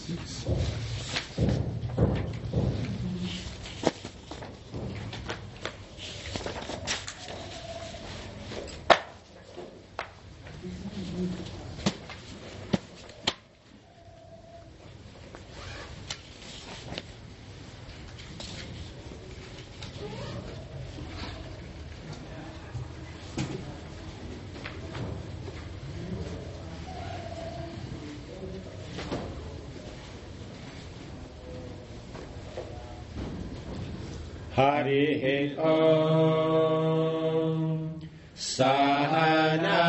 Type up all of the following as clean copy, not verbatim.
Hari Om Sahana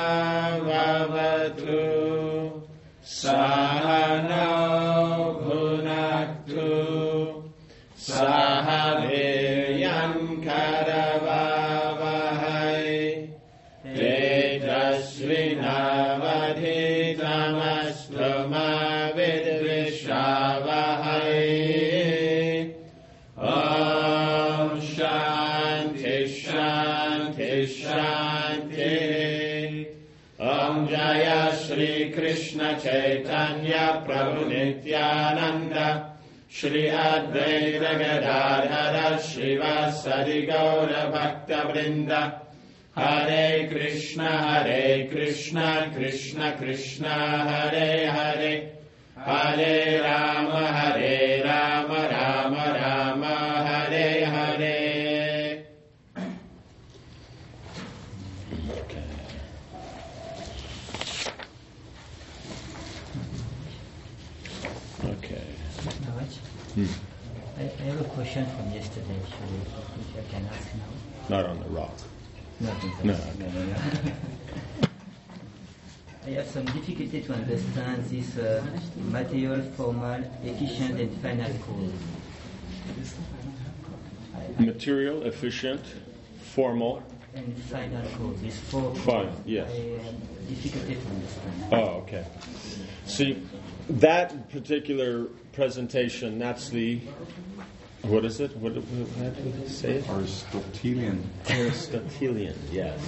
Vavatu Sahana Bhunaktu Sahaviryan Karavavahai Tejasvinavadhitamastu ma vidvishavahai. Shanti Om Jaya Shri Krishna Chaitanya Prabhu Nityananda Shri Advaita Gadadhara Srivasadi Gaura Bhakta Vrinda Hare Krishna Krishna Krishna Hare Hare Hare Rama Rama Rama Hare Hare. I have a question from yesterday, if I can ask now. Not on the rock. No. I have some difficulty to understand this material, formal, efficient, and final cause. Material, efficient, formal, and final cause. These four final, yes. I have difficulty to understand. Oh, okay. See, that particular presentation, that's the, what is it? What did it say? Aristotelian. Aristotelian, yes.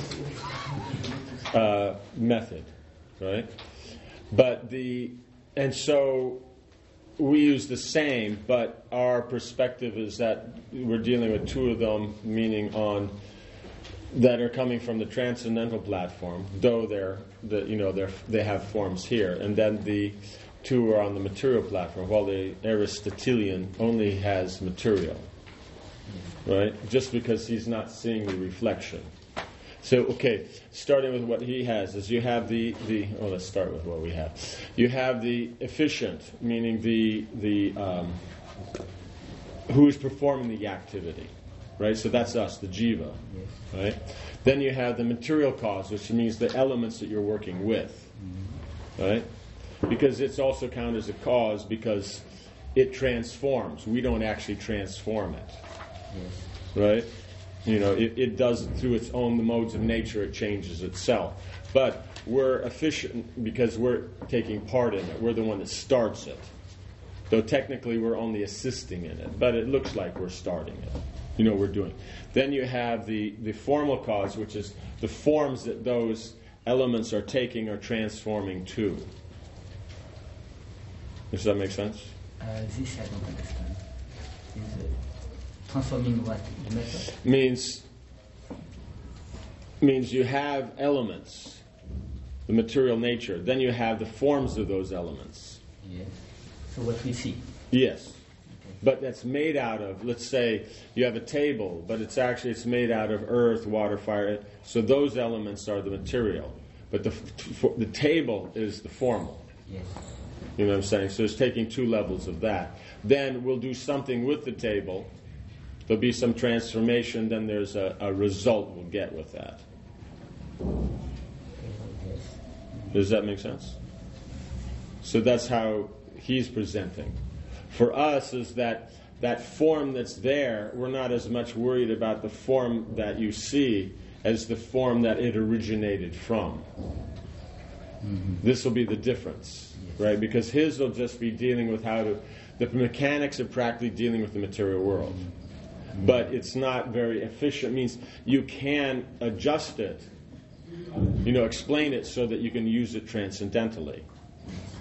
Method, right? But and so we use the same, but our perspective is that we're dealing with two of them, meaning that are coming from the transcendental platform, though they have forms here, and then the two are on the material platform, while the Aristotelian only has material, right? Just because he's not seeing the reflection. So, okay, starting with what he has, is you have let's start with what we have. You have the efficient, meaning the who is performing the activity, right? So that's us, the jiva, right? Then you have the material cause, which means the elements that you're working with, right? Because it's also counted as a cause because it transforms. We don't actually transform it, right? It does through its own the modes of nature. It changes itself. But we're efficient because we're taking part in it. We're the one that starts it. Though technically we're only assisting in it. But it looks like we're starting it. We're doing. Then you have the formal cause, which is the forms that those elements are taking or transforming to. Does that make sense? This I don't understand. Transforming what? The method? Means you have elements, the material nature. Then you have the forms of those elements. Yes. So what we see. Yes. Okay. But that's made out of, let's say you have a table, but it's made out of earth, water, fire. So those elements are the material. But the table is the formal. Yes. You know what I'm saying? So it's taking two levels of that. Then we'll do something with the table. There'll be some transformation. Then there's a result we'll get with that. Does that make sense? So that's how he's presenting. For us is that form that's there, we're not as much worried about the form that you see as the form that it originated from. Mm-hmm. This will be the difference, right? Because his will just be dealing with the mechanics of practically dealing with the material world. Mm-hmm. But it's not very efficient. It means you can adjust it, explain it so that you can use it transcendentally.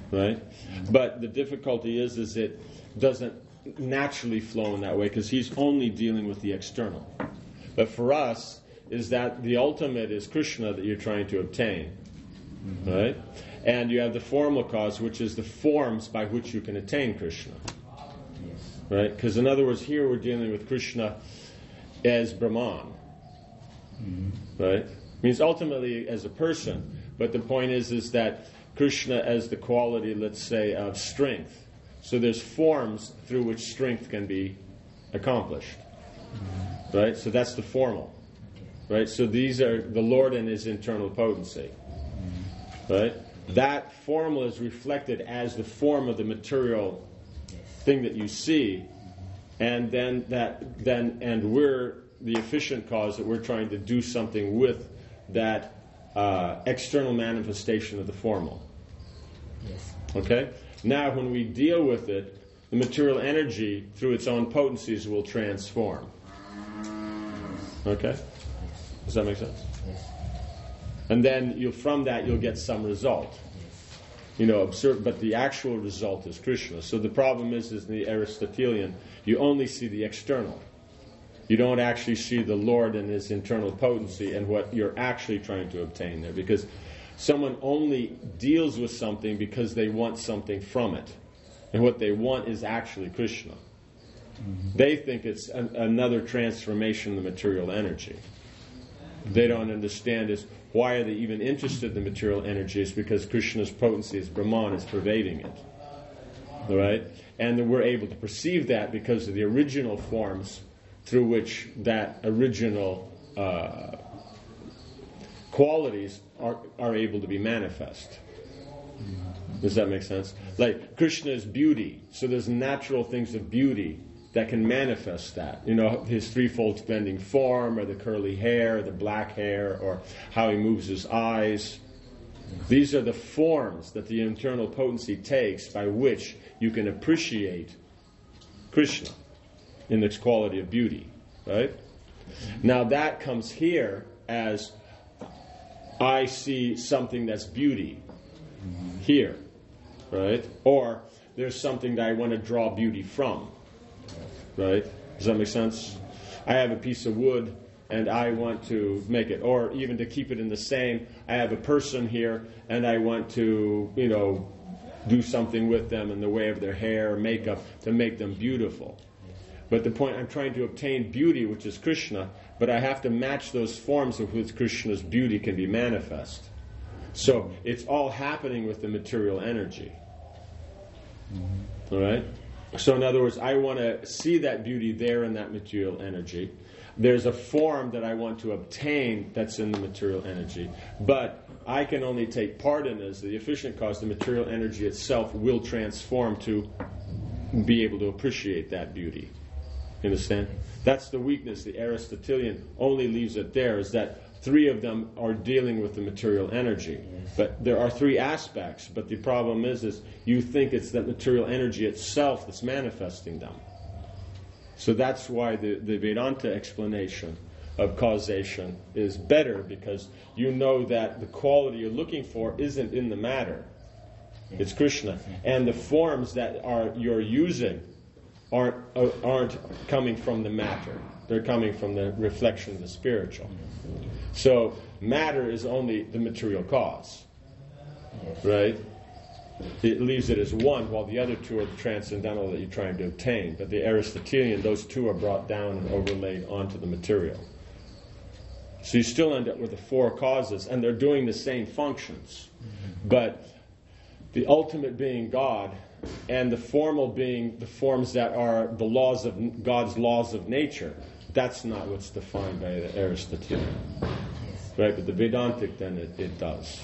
right? But the difficulty is it doesn't naturally flow in that way because he's only dealing with the external. But for us, is that the ultimate is Krishna that you're trying to obtain, right? And you have the formal cause, which is the forms by which you can attain Krishna, right? Because in other words, here we're dealing with Krishna as Brahman, right? Means ultimately as a person, but the point is that Krishna as the quality, let's say, of strength. So there's forms through which strength can be accomplished, right? So that's the formal, right? So these are the Lord and His internal potency, right? That formal is reflected as the form of the material thing that you see, and then we're the efficient cause that we're trying to do something with that external manifestation of the formal. Yes. Okay? Now, when we deal with it, the material energy, through its own potencies, will transform. Okay? Does that make sense? Yes. And then from that you'll get some result. But the actual result is Krishna. So the problem is in the Aristotelian, you only see the external. You don't actually see the Lord and His internal potency and what you're actually trying to obtain there. Because someone only deals with something because they want something from it. And what they want is actually Krishna. They think it's another transformation of the material energy. They don't understand is why are they even interested in the material energy? It's because Krishna's potency as Brahman is pervading it. All right? And then we're able to perceive that because of the original forms through which that original qualities are able to be manifest. Does that make sense? Like Krishna is beauty, so there's natural things of beauty that can manifest that. His threefold bending form, or the curly hair, or the black hair, or how he moves his eyes. These are the forms that the internal potency takes by which you can appreciate Krishna in its quality of beauty, right? Now that comes here as I see something that's beauty here, right? Or there's something that I want to draw beauty from, right? Does that make sense? I have a piece of wood and I want to make it, or even to keep it in the same, I have a person here and I want to, do something with them in the way of their hair or makeup to make them beautiful. But the point, I'm trying to obtain beauty, which is Krishna, but I have to match those forms with which Krishna's beauty can be manifest. So it's all happening with the material energy. All right? So in other words, I want to see that beauty there in that material energy. There's a form that I want to obtain that's in the material energy. But I can only take part in as the efficient cause. The material energy itself will transform to be able to appreciate that beauty. You understand? That's the weakness. The Aristotelian only leaves it there, is that three of them are dealing with the material energy. But there are three aspects, but the problem is you think it's that material energy itself that's manifesting them. So that's why the Vedanta explanation of causation is better, because you know that the quality you're looking for isn't in the matter. It's Krishna. And the forms that you're using aren't coming from the matter. They're coming from the reflection of the spiritual. So matter is only the material cause, right? It leaves it as one, while the other two are the transcendental that you're trying to obtain. But the Aristotelian, those two are brought down and overlaid onto the material. So you still end up with the four causes, and they're doing the same functions. But the ultimate being God, and the formal being the forms that are the laws of God's laws of nature, that's not what's defined by the Aristotelian. Right? But the Vedantic, then it does.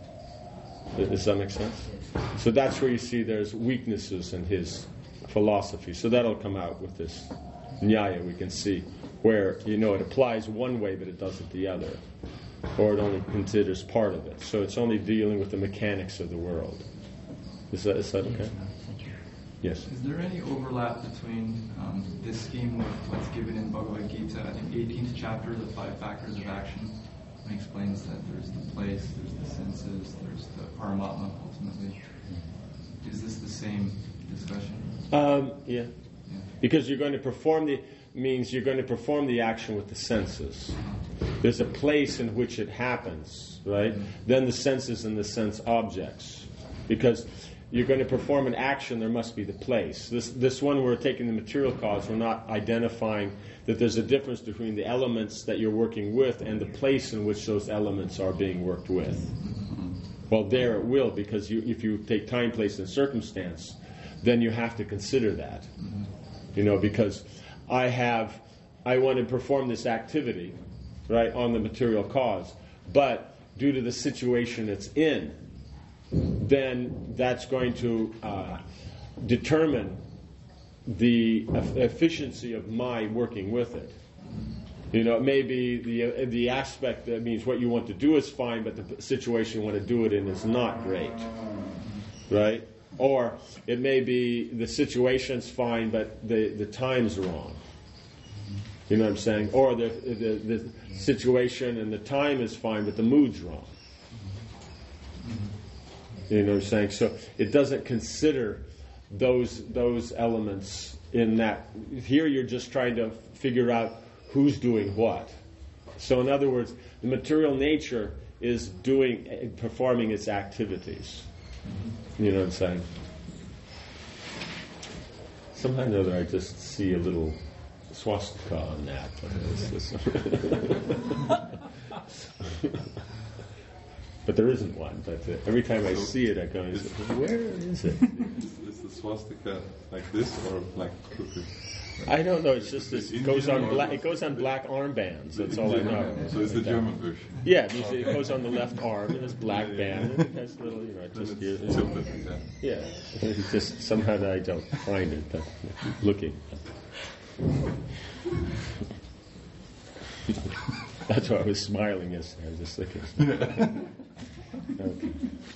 Does that make sense? So that's where you see there's weaknesses in his philosophy. So that'll come out with this Nyaya. We can see where, it applies one way, but it doesn't the other. Or it only considers part of it. So it's only dealing with the mechanics of the world. Is that okay? Yes. Is there any overlap between this scheme with what's given in Bhagavad Gita, I think 18th chapter, the 5 factors of action? It explains that there's the place, there's the senses, there's the Paramatma, ultimately. is this the same discussion? Yeah. Because you're going to perform the action with the senses. There's a place in which it happens, right? Then the senses and the sense objects. Because you're going to perform an action, there must be the place. This one, we're taking the material cause, we're not identifying that there's a difference between the elements that you're working with and the place in which those elements are being worked with. Well, there it will, because if you take time, place, and circumstance, then you have to consider that. Because I want to perform this activity, right, on the material cause, but due to the situation it's in, then that's going to determine the efficiency of my working with it. It may be the aspect that means what you want to do is fine, but the situation you want to do it in is not great, right? Or it may be the situation's fine, but the time's wrong. You know what I'm saying? Or the situation and the time is fine, but the mood's wrong. You know what I'm saying? So it doesn't consider those elements in that. Here you're just trying to figure out who's doing what. So in other words, the material nature is performing its activities. You know what I'm saying? Somehow or other I just see a little swastika on that. But there isn't one. But every time I see it, I go, where is it? Is the swastika like this or like crooked? I don't know. It's just it goes on black armbands. That's all I know. So it's the German version. Yeah, it goes on the left arm and this black band. And it has little, It's just somehow I don't find it. But looking. That's why I was smiling yesterday. I was just looking. Okay.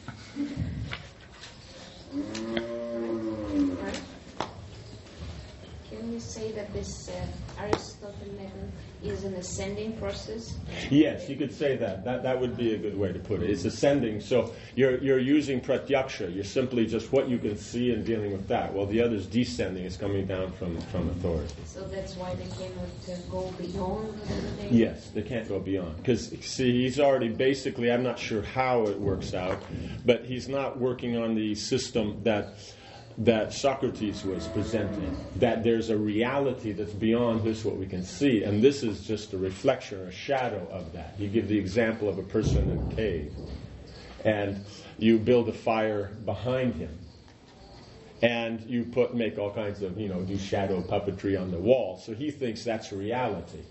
Can you say that this Aristotle method is an ascending process? Yes, you could say that. That would be a good way to put it. It's ascending. So you're using pratyaksha. You're simply just what you can see and dealing with that. While the other's descending is coming down from authority. So that's why they cannot go beyond the Yes, they can't go beyond. Because, see, he's already basically, I'm not sure how it works out, but he's not working on the system that Socrates was presenting, that there's a reality that's beyond this what we can see, and this is just a reflection or a shadow of that. You give the example of a person in a cave, and you build a fire behind him, and you make all kinds of, do shadow puppetry on the wall, so he thinks that's reality.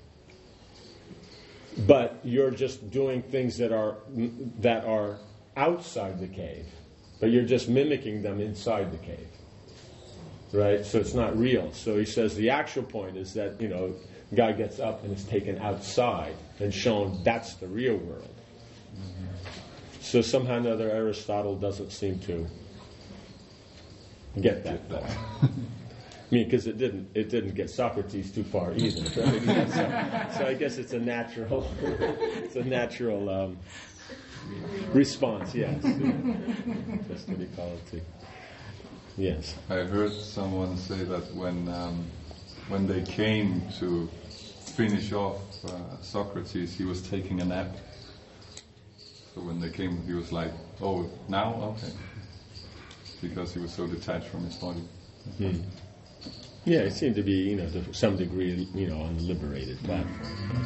But you're just doing things that are outside the cave, but you're just mimicking them inside the cave. Right? So it's not real. So he says the actual point is that, guy gets up and is taken outside and shown that's the real world. So somehow or another Aristotle doesn't seem to get that far. I mean, because it didn't get Socrates too far either. Right? So I guess it's a natural response, yes. That's what he called it too. Yes. I heard someone say that when they came to finish off Socrates, he was taking a nap. So when they came, he was like, "Oh, now? Okay." Because he was so detached from his body. Mm-hmm. Yeah, it seemed to be, to some degree, on the liberated platform.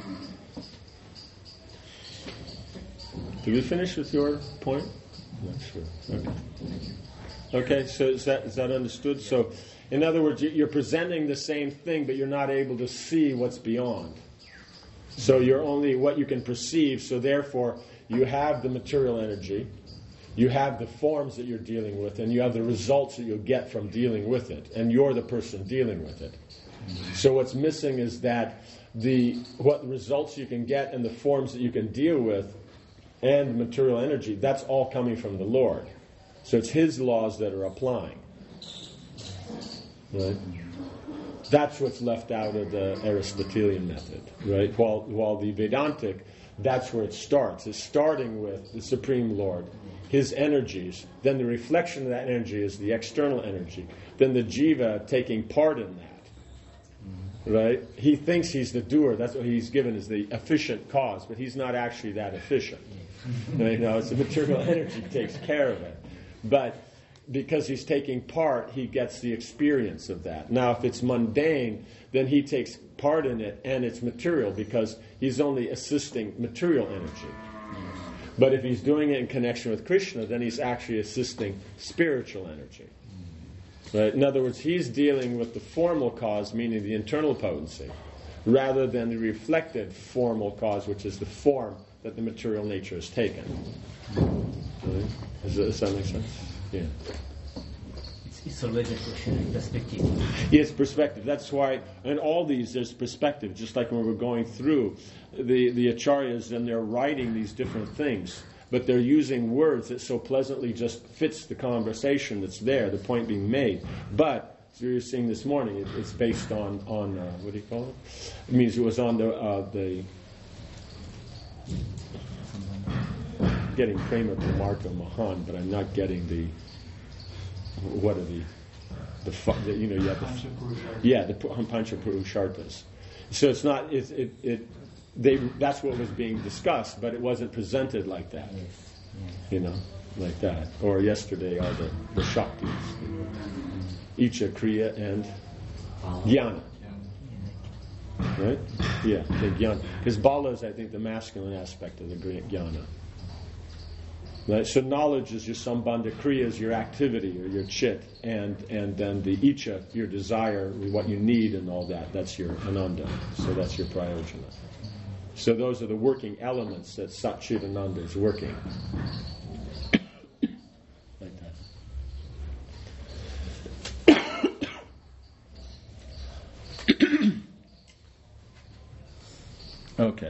Did we finish with your point? Not sure. Okay. Okay, so is that understood? So, in other words, you're presenting the same thing, but you're not able to see what's beyond. So you're only what you can perceive, so therefore you have the material energy, you have the forms that you're dealing with, and you have the results that you'll get from dealing with it, and you're the person dealing with it. So what's missing is that what results you can get and the forms that you can deal with and material energy, that's all coming from the Lord. So it's His laws that are applying. Right? That's what's left out of the Aristotelian method. Right? While the Vedantic, that's where it starts. It's starting with the Supreme Lord his energies, then the reflection of that energy is the external energy, then the jiva taking part in that. Right? He thinks he's the doer. That's what he's given as the efficient cause, but he's not actually that efficient. Right? No, it's the material energy takes care of it. But because he's taking part, he gets the experience of that. Now, if it's mundane, then he takes part in it, and it's material because he's only assisting material energy. But if he's doing it in connection with Krishna, then he's actually assisting spiritual energy. Right? In other words, he's dealing with the formal cause, meaning the internal potency, rather than the reflected formal cause, which is the form that the material nature has taken. Right? Does that make sense? Yeah. It's always a question of perspective. Yes, perspective. That's why in all these there's perspective, just like when we're going through the acharyas and they're writing these different things, but they're using words that so pleasantly just fits the conversation that's there, the point being made. But, as we were seeing this morning, it's based on what do you call it? It means it was on the getting Prema Pramartha Mahan, but I'm not getting the what are the you know, you have the Pancha Purusharthas. So it's not that's what was being discussed, but it wasn't presented like that. You know, like that. Or yesterday are the Shaktis. Icha, Kriya, and Jnana. Right? Yeah, the Jnana. Because Bala is, I think, the masculine aspect of the Jnana. Right? So knowledge is your sambandha, kriya is your activity or your chit, and then the icha, your desire, what you need and all that, that's your ananda. So that's your prayojana. So those are the working elements that Satchidananda is working. Like that. Okay.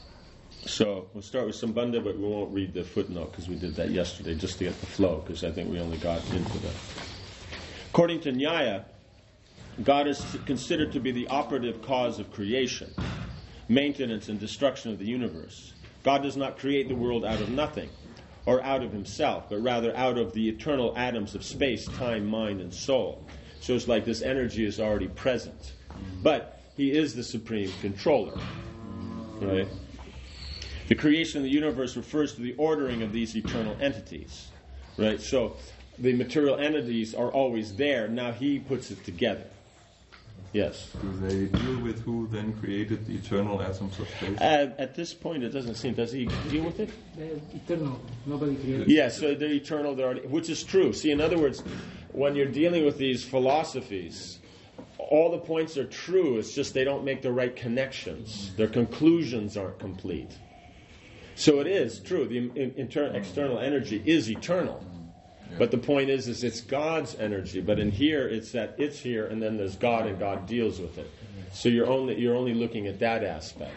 So we'll start with Sambandha, but we won't read the footnote because we did that yesterday just to get the flow, because I think we only got into that. According to Nyaya, God is considered to be the operative cause of creation, maintenance and destruction of the universe. God does not create the world out of nothing or out of himself, but rather out of the eternal atoms of space, time, mind, and soul. So it's like this energy is already present. But he is the supreme controller. Right? The creation of the universe refers to the ordering of these eternal entities. Right? So the material entities are always there. Now he puts it together. Yes? Do they deal with who then created the eternal atoms of space? At this point, it doesn't seem. Does he deal with it? They're eternal. Nobody created. Yes, so they're eternal. Which is true. See, in other words, when you're dealing with these philosophies, all the points are true. It's just they don't make the right connections. Their conclusions aren't complete. So it is true. The external energy is eternal. But the point is it's God's energy. But in here, it's that it's here, and then there's God, and God deals with it. So you're only looking at that aspect.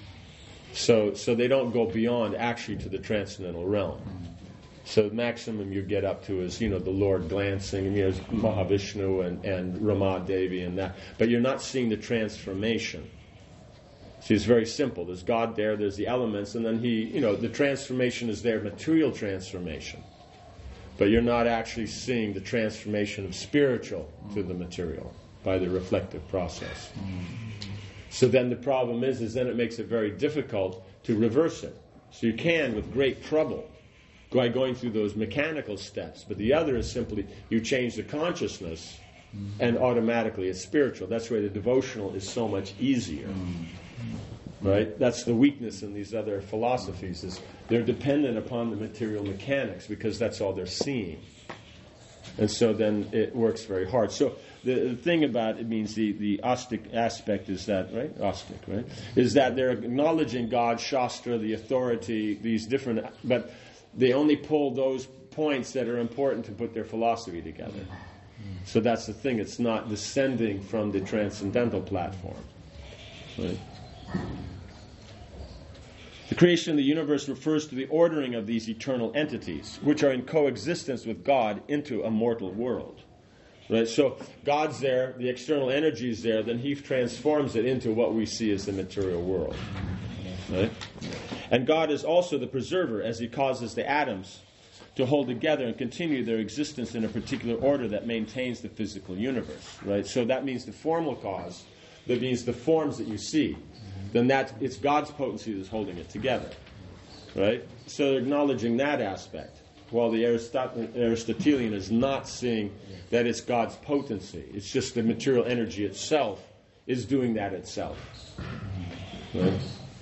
So they don't go beyond actually to the transcendental realm. So the maximum you get up to is, the Lord glancing, and there's Mahavishnu and Rama Devi and that. But you're not seeing the transformation. See, it's very simple. There's God there, there's the elements, and then the transformation is there, material transformation. But you're not actually seeing the transformation of spiritual to the material by the reflective process. So then the problem is then it makes it very difficult to reverse it. So you can, with great trouble, by going through those mechanical steps. But the other is simply you change the consciousness and automatically it's spiritual. That's why the devotional is so much easier. Right? That's the weakness in these other philosophies, is they're dependent upon the material mechanics because that's all they're seeing. And so then it works very hard. So the thing about it means the Astic aspect is that, right? Astic, right? Is that they're acknowledging God, Shastra, the authority, these different, but they only pull those points that are important to put their philosophy together. So that's the thing. It's not descending from the transcendental platform. Right? The creation of the universe refers to the ordering of these eternal entities, which are in coexistence with God into a mortal world. Right? So God's there, the external energy is there, then he transforms it into what we see as the material world. Right? And God is also the preserver, as he causes the atoms to hold together and continue their existence in a particular order that maintains the physical universe, right? So that means the formal cause, that means the forms that you see, then it's God's potency that's holding it together, right? So they're acknowledging that aspect, while the Aristotelian is not seeing that it's God's potency. It's just the material energy itself is doing that itself, right?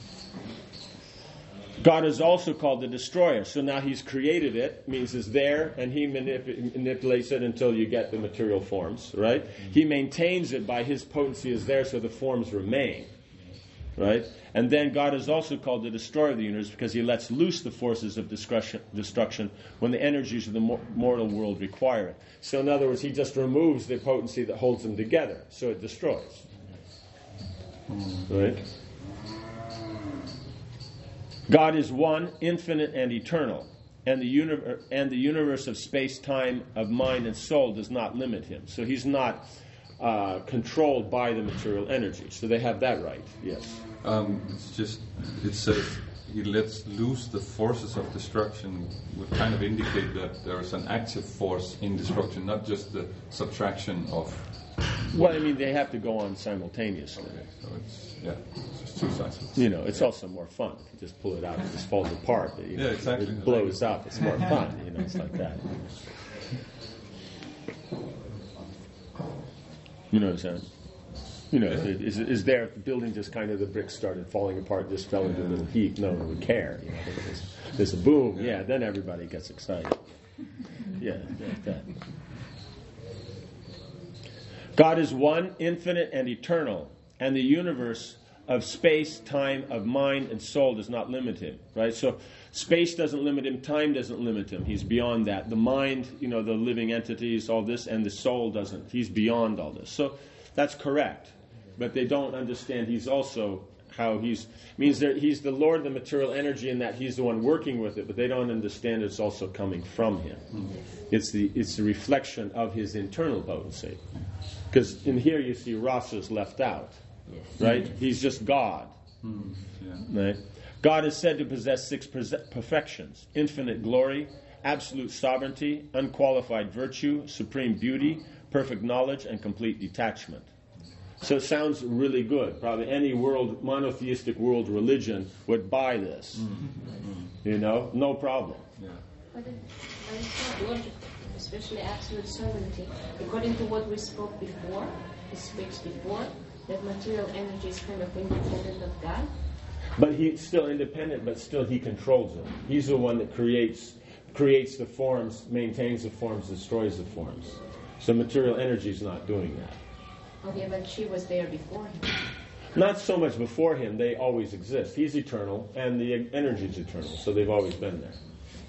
God is also called the destroyer. So now he's created it, means it's there, and he manipulates it until you get the material forms, right? He maintains it by his potency is there, so the forms remain, right? And then God is also called the destroyer of the universe because he lets loose the forces of destruction when the energies of the mortal world require it. So in other words, he just removes the potency that holds them together, so it destroys. Right? God is one, infinite and eternal, and the universe of space, time, of mind and soul does not limit him. So he's not controlled by the material energy. So they have that right, yes. It says he lets loose the forces of destruction, would kind of indicate that there is an active force in destruction, not just the subtraction of... Well, I mean, they have to go on simultaneously. Okay, so it's just two sides of it. You know, it's also more fun. If you just pull it out, it just falls apart. You know, exactly. It blows up. It's more fun. You know, it's like that. You know what I'm saying? You know, is there, if the building just kind of, the bricks started falling apart, just fell into a little heap, no one would care. You know, there's a boom, then everybody gets excited. Yeah, like that. God is one, infinite and eternal, and the universe of space, time, of mind, and soul does not limit him, right? So space doesn't limit him, time doesn't limit him. He's beyond that. The mind, you know, the living entities, all this, and the soul doesn't. He's beyond all this. So that's correct. But they don't understand he's also how he's the Lord of the material energy in that he's the one working with it, but they don't understand it's also coming from him. It's the reflection of his internal potency. Because in here you see Rasa's left out, right? He's just God, right? God is said to possess 6 perfections: infinite glory, absolute sovereignty, unqualified virtue, supreme beauty, perfect knowledge, and complete detachment. So it sounds really good. Probably any monotheistic world religion would buy this. You know, no problem. Yeah. But it's not logical, especially absolute sovereignty. According to what we spoke before, that material energy is kind of independent of God. But he's still independent, but still he controls them. He's the one that creates the forms, maintains the forms, destroys the forms. So material energy is not doing that. Okay, but she was there before him. Not so much before him, they always exist. He's eternal, and the energy is eternal, so they've always been there.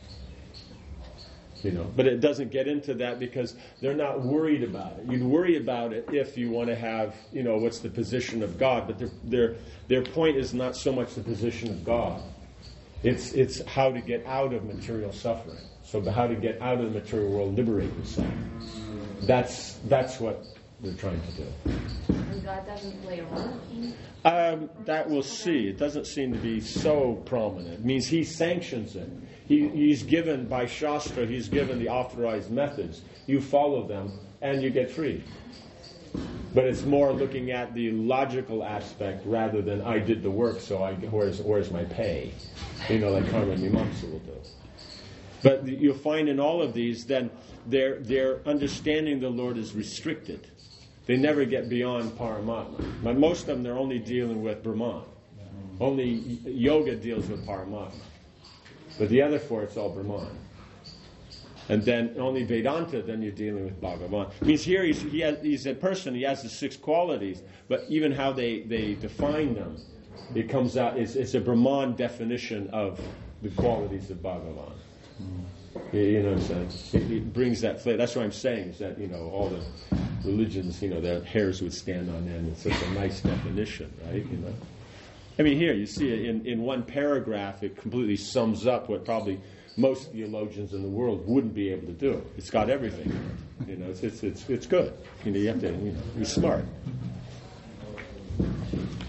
You know, but it doesn't get into that because they're not worried about it. You'd worry about it if you want to have, you know, what's the position of God, but their point is not so much the position of God. It's how to get out of material suffering. So how to get out of the material world, liberate yourself. That's what they're trying to do. And God doesn't play a role? That we'll see. It doesn't seem to be so prominent. It means he sanctions it. He's given, by Shastra, he's given the authorized methods. You follow them, and you get free. But it's more looking at the logical aspect rather than I did the work, so where's my pay? You know, like Karma Mimamsa will do. But you'll find in all of these, then, their understanding of the Lord is restricted. They never get beyond Paramatma. But most of them, they're only dealing with Brahman. Only yoga deals with Paramatma. But the other 4, it's all Brahman. And then only Vedanta, then you're dealing with Bhagavan. It means here he's a person, he has the 6 qualities, but even how they define them, it comes out, it's a Brahman definition of the qualities of Bhagavan. You know what I'm saying? It brings that flavor. That's what I'm saying, is that, you know, all the religions, you know, their hairs would stand on end. It's such a nice definition, right? You know, I mean, here you see it in one paragraph. It completely sums up what probably most theologians in the world wouldn't be able to do. It's got everything in it. You know, it's good. You know, you have to, you know, be smart.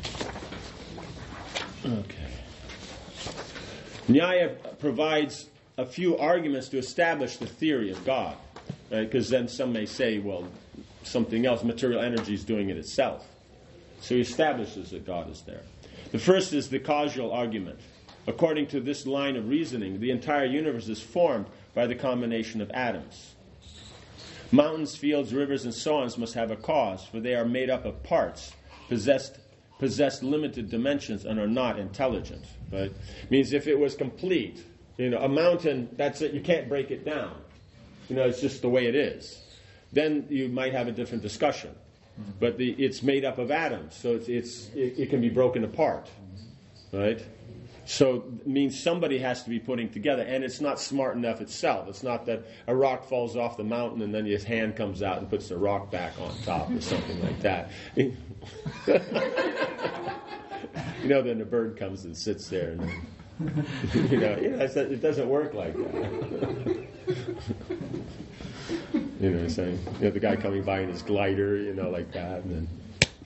Okay. Nyaya provides a few arguments to establish the theory of God, right? Because then some may say, well, something else, material energy is doing it itself. So he establishes that God is there. The first is the causal argument. According to this line of reasoning, the entire universe is formed by the combination of atoms. Mountains, fields, rivers, and so on must have a cause, for they are made up of parts, possess limited dimensions, and are not intelligent. Right? Means if it was complete, a mountain, that's it, you can't break it down. It's just the way it is. Then you might have a different discussion. But it's made up of atoms, so it can be broken apart. Right? So it means somebody has to be putting together, and it's not smart enough itself. It's not that a rock falls off the mountain and then his hand comes out and puts the rock back on top or something like that. Then the bird comes and sits there, and it doesn't work like that. You know what I'm saying? The guy coming by in his glider, like that, and then.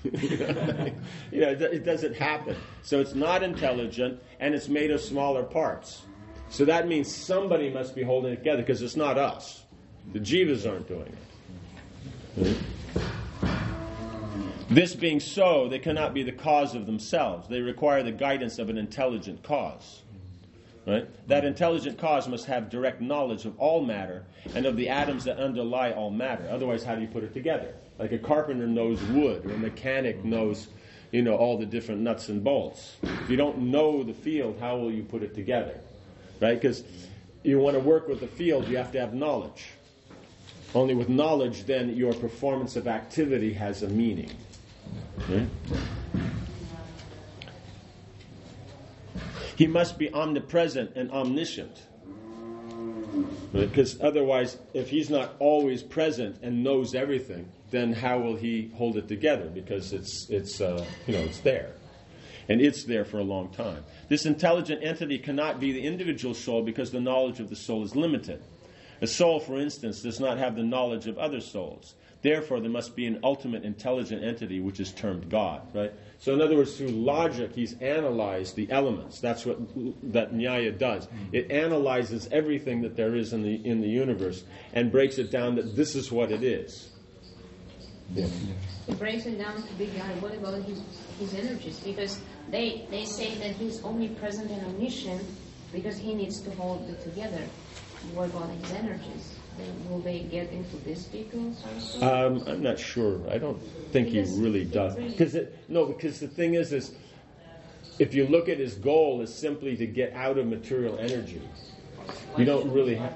It doesn't happen. So it's not intelligent, and it's made of smaller parts. So that means somebody must be holding it together, because it's not us. The jivas aren't doing it. This being so, they cannot be the cause of themselves. They require the guidance of an intelligent cause. Right? That intelligent cause must have direct knowledge of all matter and of the atoms that underlie all matter. Otherwise, how do you put it together? Like a carpenter knows wood, or a mechanic knows, all the different nuts and bolts. If you don't know the field, how will you put it together? Right? Because you want to work with the field, you have to have knowledge. Only with knowledge, then, your performance of activity has a meaning. Right? He must be omnipresent and omniscient. Because otherwise, if he's not always present and knows everything, then how will he hold it together? Because it's there. And it's there for a long time. This intelligent entity cannot be the individual soul, because the knowledge of the soul is limited. A soul, for instance, does not have the knowledge of other souls. Therefore, there must be an ultimate intelligent entity, which is termed God. Right? So in other words, through logic, he's analyzed the elements. That's what that Nyaya does. It analyzes everything that there is in the universe and breaks it down that this is what it is. Yeah. It breaks it down to big guy. What about his energies? Because they say that he's omnipresent and omniscient because he needs to hold it together. What about his energies? Will they get into this details also? I'm not sure. I don't think he really does. Because the thing is if you look at his goal is simply to get out of material energy. You don't really have.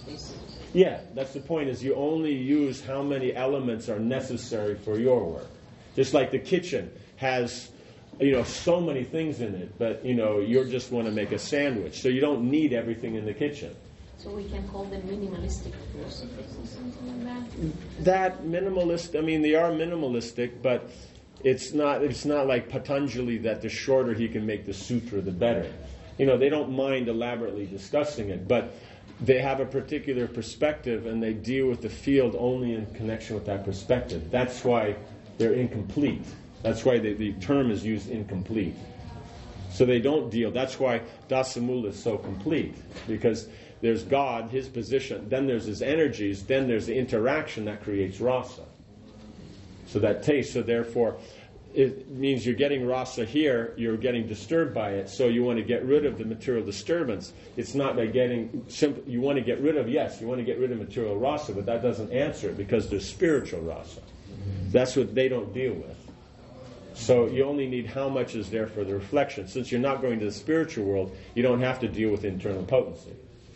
Yeah, that's the point. Is you only use how many elements are necessary for your work. Just like the kitchen has, so many things in it, but you just want to make a sandwich, so you don't need everything in the kitchen. So we can call them minimalistic philosophers or something like that? That minimalist, they are minimalistic, but it's not like Patanjali that the shorter he can make the sutra, the better. They don't mind elaborately discussing it, but they have a particular perspective and they deal with the field only in connection with that perspective. That's why they're incomplete. That's why the term is used incomplete. So they don't deal. That's why Dasamula is so complete, because there's God, his position, then there's his energies, then there's the interaction that creates rasa. So that taste, so therefore, it means you're getting rasa here, you're getting disturbed by it, so you want to get rid of the material disturbance. It's not by you want to get rid of material rasa, but that doesn't answer it, because there's spiritual rasa. That's what they don't deal with. So you only need how much is there for the reflection. Since you're not going to the spiritual world, you don't have to deal with internal potency.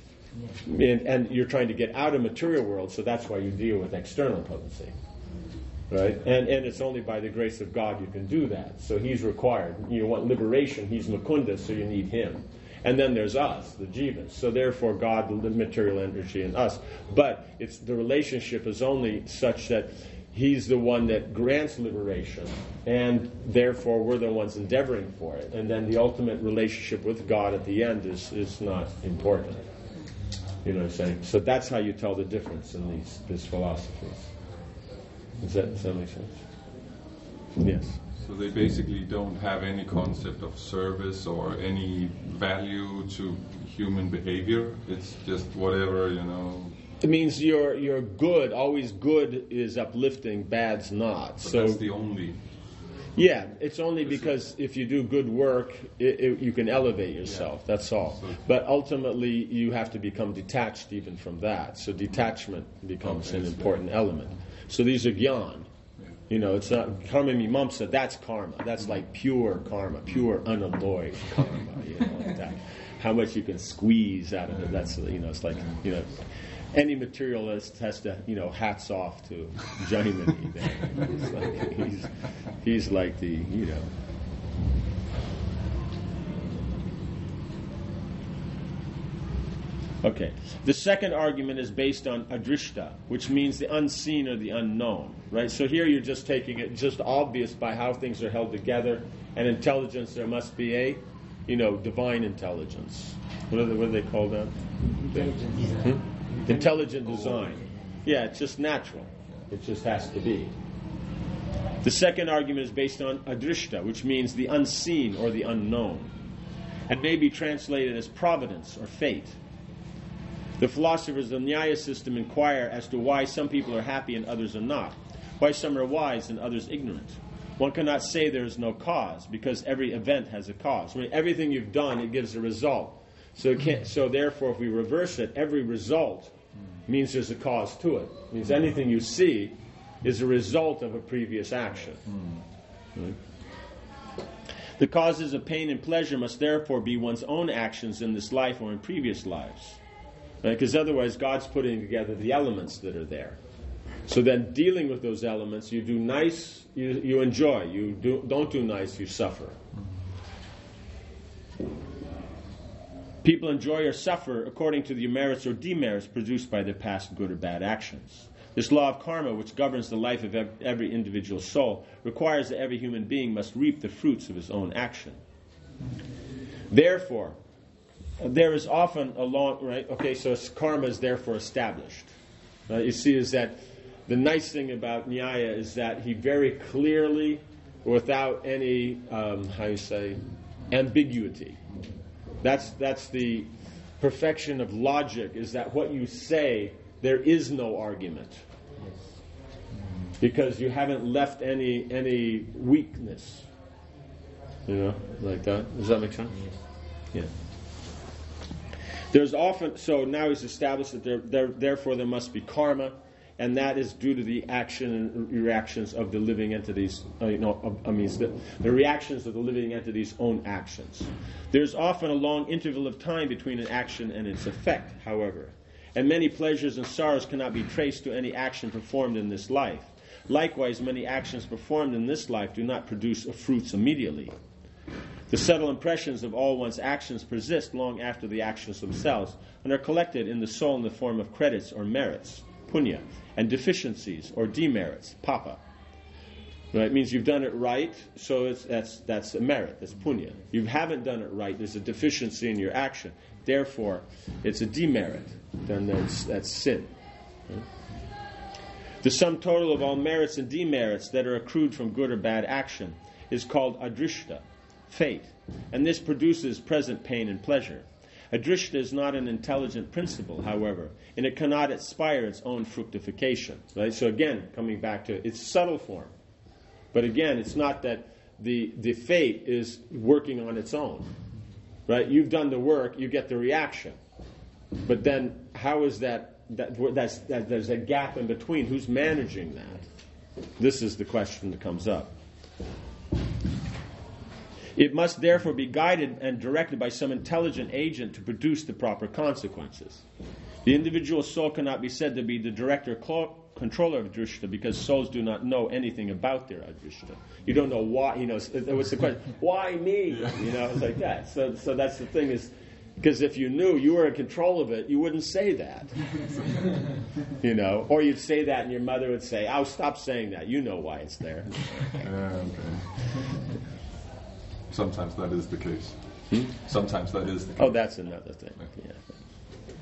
And you're trying to get out of material world, so that's why you deal with external potency. Right? And it's only by the grace of God you can do that. So he's required. You want liberation, he's Mukunda, so you need him. And then there's us, the jivas. So therefore God, the material energy, and us. But the relationship is only such that he's the one that grants liberation, and therefore we're the ones endeavoring for it. And then the ultimate relationship with God at the end is not important. You know what I'm saying? So that's how you tell the difference in these philosophies. Does that make sense? Yes. So they basically don't have any concept of service or any value to human behavior. It's just whatever, It means you're good. Always good is uplifting, bad's not. But So that's the only. yeah, it's only because if you do good work, you can elevate yourself. Yeah. That's all. So- But ultimately, you have to become detached even from that. So detachment becomes an important element. So these are gyan. It's not karma mimamsa. That's karma. That's like pure karma, pure unalloyed karma. Like that. How much you can squeeze out of it. That's it's like any materialist has to hats off to Jaimini. It's like, he's like the Okay. The second argument is based on adrishta, which means the unseen or the unknown, right? So here you're just taking it just obvious by how things are held together, and intelligence, there must be a, divine intelligence. What do they call that? Intelligent design. Intelligent design. Yeah, it's just natural. It just has to be. The second argument is based on adrishta, which means the unseen or the unknown, and may be translated as providence or fate. The philosophers of the Nyaya system inquire as to why some people are happy and others are not, why some are wise and others ignorant. One cannot say there is no cause, because every event has a cause. I mean, everything you've done, it gives a result. So therefore, if we reverse it, every result means there's a cause to it. It means anything you see is a result of a previous action. Right? The causes of pain and pleasure must therefore be one's own actions in this life or in previous lives. Because otherwise, God's putting together the elements that are there. So then, dealing with those elements, you do nice, you enjoy. You don't do nice, you suffer. People enjoy or suffer according to the merits or demerits produced by their past good or bad actions. This law of karma, which governs the life of every individual soul, requires that every human being must reap the fruits of his own action. Therefore, there is often a long, right? Okay, so karma is therefore established. You see, is that the nice thing about Nyaya is that he very clearly, without any, ambiguity. That's the perfection of logic, is that what you say, there is no argument. Because you haven't left any weakness. Like that. Does that make sense? Yeah. There's often, so now he's established that therefore there must be karma, and that is due to the action and reactions of the living entities. The reactions of the living entities' own actions. There's often a long interval of time between an action and its effect, however, and many pleasures and sorrows cannot be traced to any action performed in this life. Likewise, many actions performed in this life do not produce fruits immediately. The subtle impressions of all one's actions persist long after the actions themselves, and are collected in the soul in the form of credits or merits, punya, and deficiencies or demerits, papa. Right? It means you've done it right, so that's a merit, that's punya. You haven't done it right, there's a deficiency in your action. Therefore, it's a demerit. Then that's sin. Right? The sum total of all merits and demerits that are accrued from good or bad action is called adrishta, fate, and this produces present pain and pleasure. Adrishta is not an intelligent principle, however, and it cannot aspire its own fructification. Right? So again, coming back to its subtle form. But again, it's not that the fate is working on its own. Right? You've done the work, you get the reaction. But then how is there's a gap in between? Who's managing that? This is the question that comes up. It must therefore be guided and directed by some intelligent agent to produce the proper consequences. The individual soul cannot be said to be the director or controller of adrishta, because souls do not know anything about their adrishta. You don't know why, what's the question? Why me? It's like that. So that's the thing, is because if you knew you were in control of it, you wouldn't say that. Or you'd say that and your mother would say, "Oh, stop saying that. You know why it's there." Okay. Sometimes that is the case. Sometimes that is the case. Oh, that's another thing. Yeah.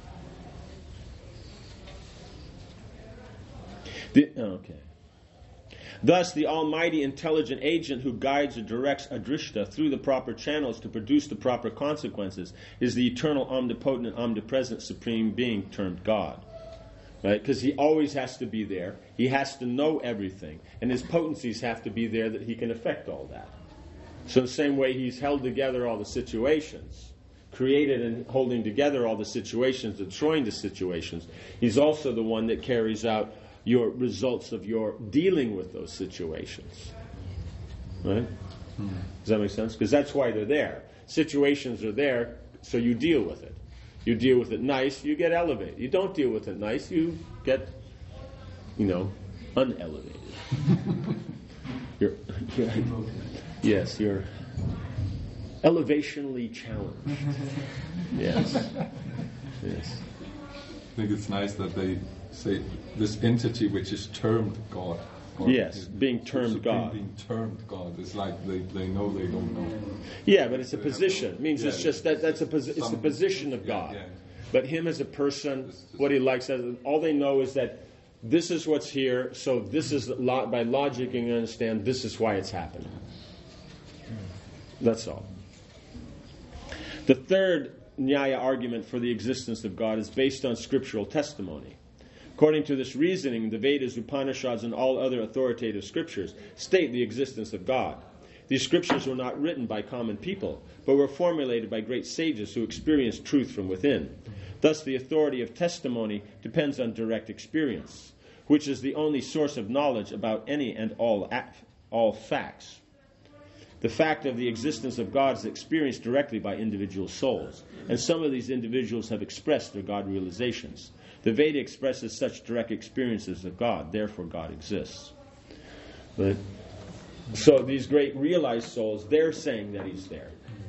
Okay. Thus, the almighty intelligent agent who guides or directs Adrishta through the proper channels to produce the proper consequences is the eternal, omnipotent, and omnipresent supreme being termed God. Right? Because he always has to be there. He has to know everything. And his potencies have to be there that he can affect all that. So in the same way he's held together all the situations, created and holding together all the situations, destroying the situations, he's also the one that carries out your results of your dealing with those situations. Right? Does that make sense? Because that's why they're there. Situations are there, so you deal with it. You deal with it nice, you get elevated. You don't deal with it nice, you get, unelevated. You're elevationally challenged. Yes. I think it's nice that they say this entity which is termed God. Yes, being termed God. Being termed God. It's like they know they don't know. Yeah, but it's a position. It means it's just it's the position of God. Yeah. But him as a person, what he likes, all they know is that this is what's here, so this is, by logic you can understand, this is why it's happening. That's all. The third Nyaya argument for the existence of God is based on scriptural testimony. According to this reasoning, the Vedas, Upanishads, and all other authoritative scriptures state the existence of God. These scriptures were not written by common people, but were formulated by great sages who experienced truth from within. Thus, the authority of testimony depends on direct experience, which is the only source of knowledge about any and all facts. The fact of the existence of God is experienced directly by individual souls, and some of these individuals have expressed their God realizations. The Veda expresses such direct experiences of God, therefore God exists. Right? So these great realized souls, they're saying that he's there.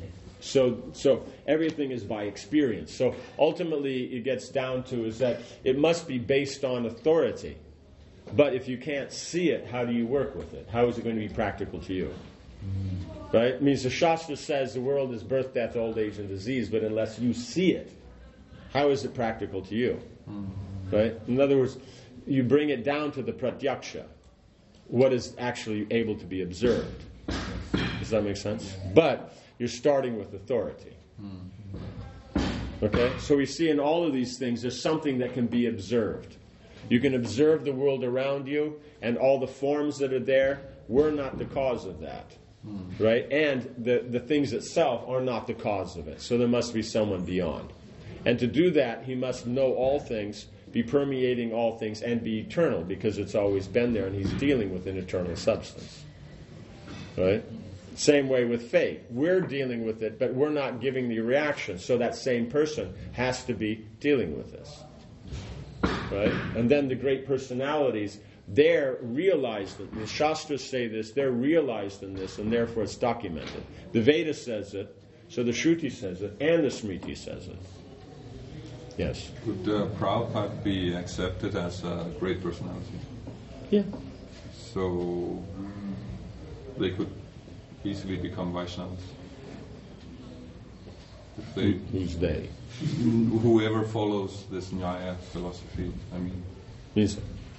So everything is by experience. So ultimately it gets down to is that it must be based on authority. But if you can't see it, how do you work with it? How is it going to be practical to you? Right? It means the Shastra says the world is birth, death, old age, and disease, but unless you see it, how is it practical to you? Right? In other words, you bring it down to the pratyaksha, what is actually able to be observed. Does that make sense? But you're starting with authority. Okay? So we see in all of these things there's something that can be observed. You can observe the world around you and all the forms that are there. We're not the cause of that. Right? And the things itself are not the cause of it. So there must be someone beyond. And to do that, he must know all things, be permeating all things, and be eternal, because it's always been there, and he's dealing with an eternal substance. Right? Same way with faith. We're dealing with it, but we're not giving the reaction. So that same person has to be dealing with this. Right? And then the great personalities, they're realized in the Shastras say this, they're realized in this, and therefore it's documented. The Veda says it, so the Shruti says it, and the Smriti says it. Yes. Could Prabhupada be accepted as a great personality? Yeah. So they could easily become Vaishnavas? If they, Who's they? whoever follows this Nyaya philosophy, I mean. Means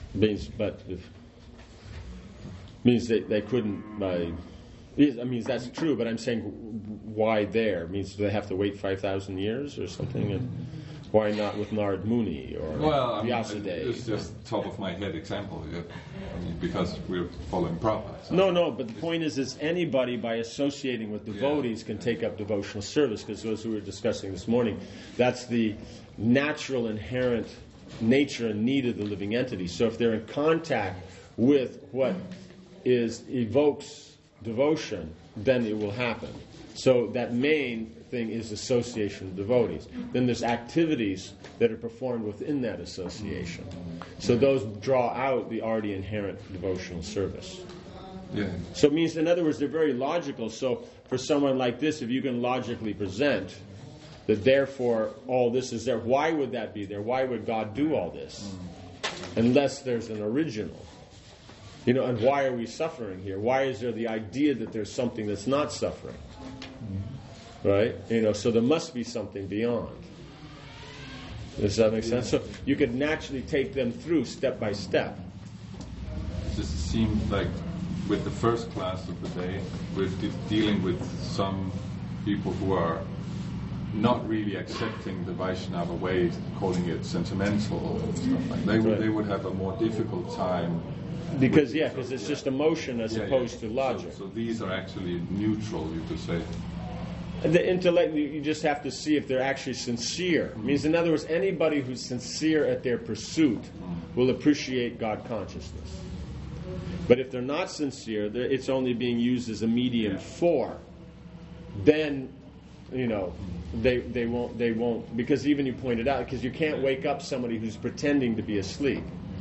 they couldn't by. I mean, that's true, but I'm saying why there? Means do they have to wait 5,000 years or something? And why not with Narad Muni or Vyasadeva? It's just top of my head example, yeah. I mean, because we're following Prabhupada. So. No, but the point is anybody by associating with devotees can take up devotional service, because as we were discussing this morning, that's the natural inherent nature and need of the living entity. So if they're in contact with what evokes devotion, then it will happen. So that main thing is association of devotees. Then there's activities that are performed within that association. So those draw out the already inherent devotional service. Yeah. So it means, in other words, they're very logical. So for someone like this, if you can logically present that therefore all this is there, why would that be there? Why would God do all this? Unless there's an original. And why are we suffering here? Why is there the idea that there's something that's not suffering? Right? So there must be something beyond. Does that make sense? So you could naturally take them through step by step. Just seemed like with the first class of the day, we're dealing with some people who are not really accepting the Vaishnava way, calling it sentimental and stuff like that. They would have a more difficult time. Because it's just emotion as opposed to logic. So these are actually neutral, you could say. The intellect, you just have to see if they're actually sincere. It means, in other words, anybody who's sincere at their pursuit will appreciate God consciousness. But if they're not sincere, it's only being used as a medium for. Then, they won't. Because even you pointed out, because you can't wake up somebody who's pretending to be asleep.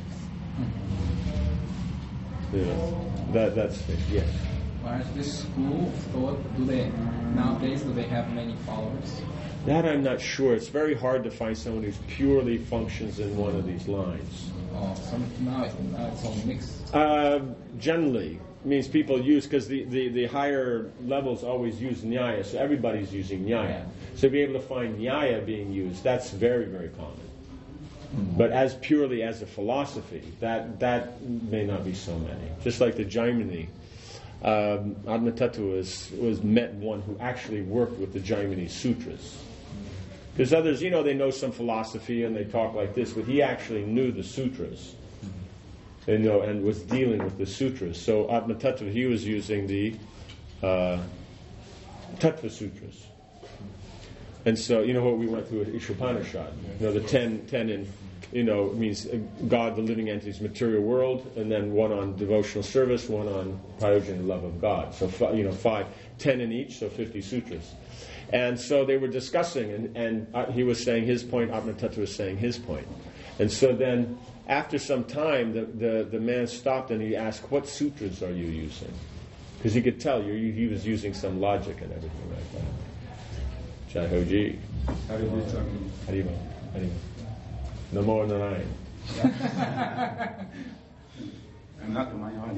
That's it. Yes. This school of thought, do they have many followers? That I'm not sure. It's very hard to find someone who purely functions in one of these lines. Now it's all mixed. Generally, means people use, because the higher levels always use Nyaya, so everybody's using Nyaya. So to be able to find Nyaya being used, that's very, very common. But as purely as a philosophy, that may not be so many. Just like the Jaimini, Atmatattva was met one who actually worked with the Jaimini Sutras. Because others, they know some philosophy and they talk like this, but he actually knew the sutras, and was dealing with the sutras. So Atmatattva, he was using the Tattva Sutras. And so, what we went through at Ishopanishad, the 10 in, means God, the living entity's material world, and then one on devotional service, one on prayojan, love of God. So, 10 in each, so 50 sutras. And so they were discussing, and he was saying his point, Atmatattva was saying his point. And so then, after some time, the man stopped and he asked, what sutras are you using? Because he could tell he was using some logic and everything like that. Jai Ho Ji. Haribo. Namo Narayan. I'm not to my own.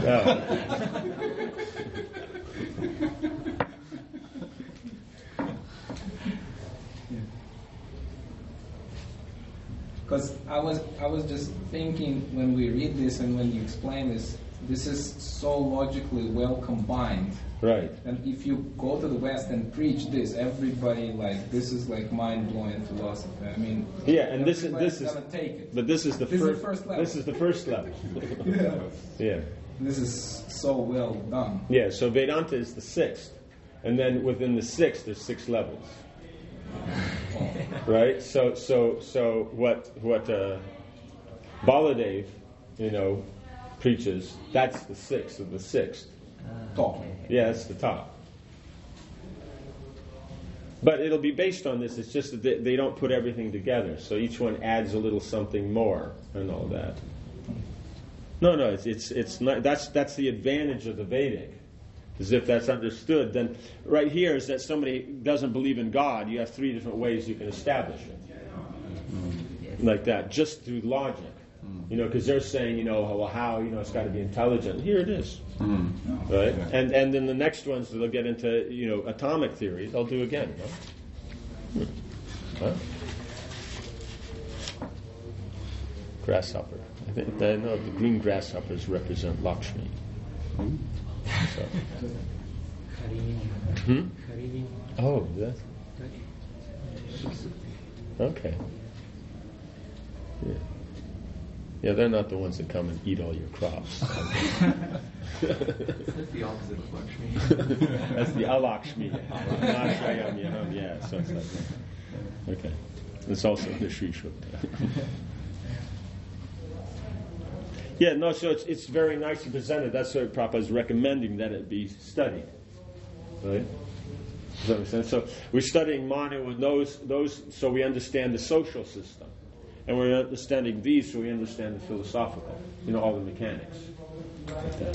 Because I was just thinking when we read this and when you explain this is so logically well combined. Right. And if you go to the West and preach this, everybody this is mind-blowing philosophy. I mean, and this is gonna take it. But this is the first level. This is the first level. Yeah. This is so well done. Yeah. So Vedanta is the sixth, and then within the sixth, there's 6 levels. Right. So what Baladev, preaches, that's the 6th of the 6th. Top. Yeah, that's the top. But it'll be based on this. It's just that they don't put everything together. So each one adds a little something more and all that. No, it's not. That's the advantage of the Vedic. Is if that's understood, then right here is that somebody doesn't believe in God. You have 3 different ways you can establish it, like that, just through logic. Because they're saying, well, how, it's got to be intelligent. Here it is, right? Yeah. And then the next ones they'll get into, atomic theory. They'll do again. Huh? Grasshopper. I think the green grasshoppers represent Lakshmi. So. Oh, that. Okay. Yeah, they're not the ones that come and eat all your crops. That's the opposite of Lakshmi. That's the Alakshmi. Yeah, so it's like that. Okay. It's also the Sri Shukta. Yeah, no, so it's very nicely presented. That's why Prabhupada is recommending that it be studied. Right? Does that make sense? So we're studying Manu with those so we understand the social system. And we're understanding these so we understand the philosophical, all the mechanics. Like that.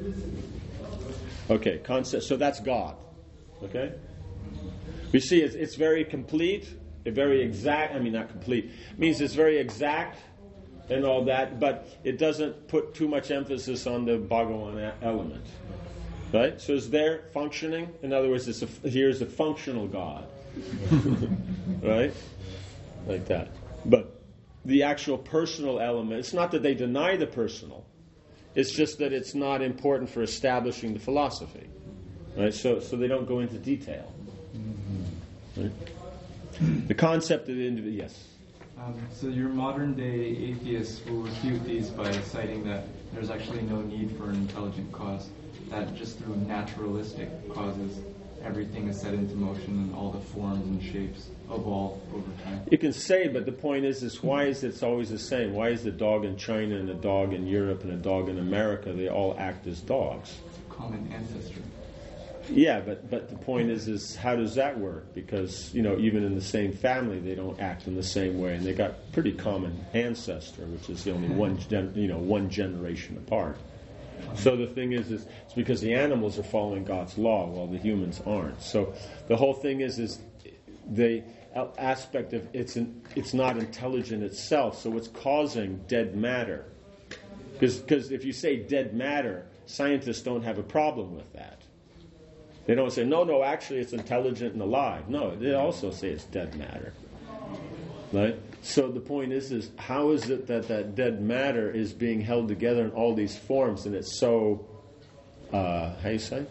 Okay, concept. So that's God. Okay? We see it's very complete, very exact. I mean, not complete. It means it's very exact and all that, but it doesn't put too much emphasis on the Bhagavan element. Right? So it's there, functioning. In other words, here's a functional God. Right? Like that. But the actual personal element, it's not that they deny the personal. It's just that it's not important for establishing the philosophy. Right? So they don't go into detail. Right? The concept of the individual, yes. So your modern day atheists will refute these by citing that there's actually no need for an intelligent cause, that just through naturalistic causes everything is set into motion and all the forms and shapes evolve over time. You can say, but the point is why is it always the same? Why is the dog in China and a dog in Europe and a dog in America, they all act as dogs? Common ancestry. Yeah, but the point is how does that work? Because, even in the same family, they don't act in the same way, and they got pretty common ancestor, which is only one generation apart. So the thing is it's because the animals are following God's law while the humans aren't. So the whole thing is the aspect of it's not intelligent itself, so it's causing dead matter. Because if you say dead matter, scientists don't have a problem with that. They don't say, no, actually it's intelligent and alive. No, they also say it's dead matter. Right? So the point is how is it that dead matter is being held together in all these forms, and it's so, how do you say?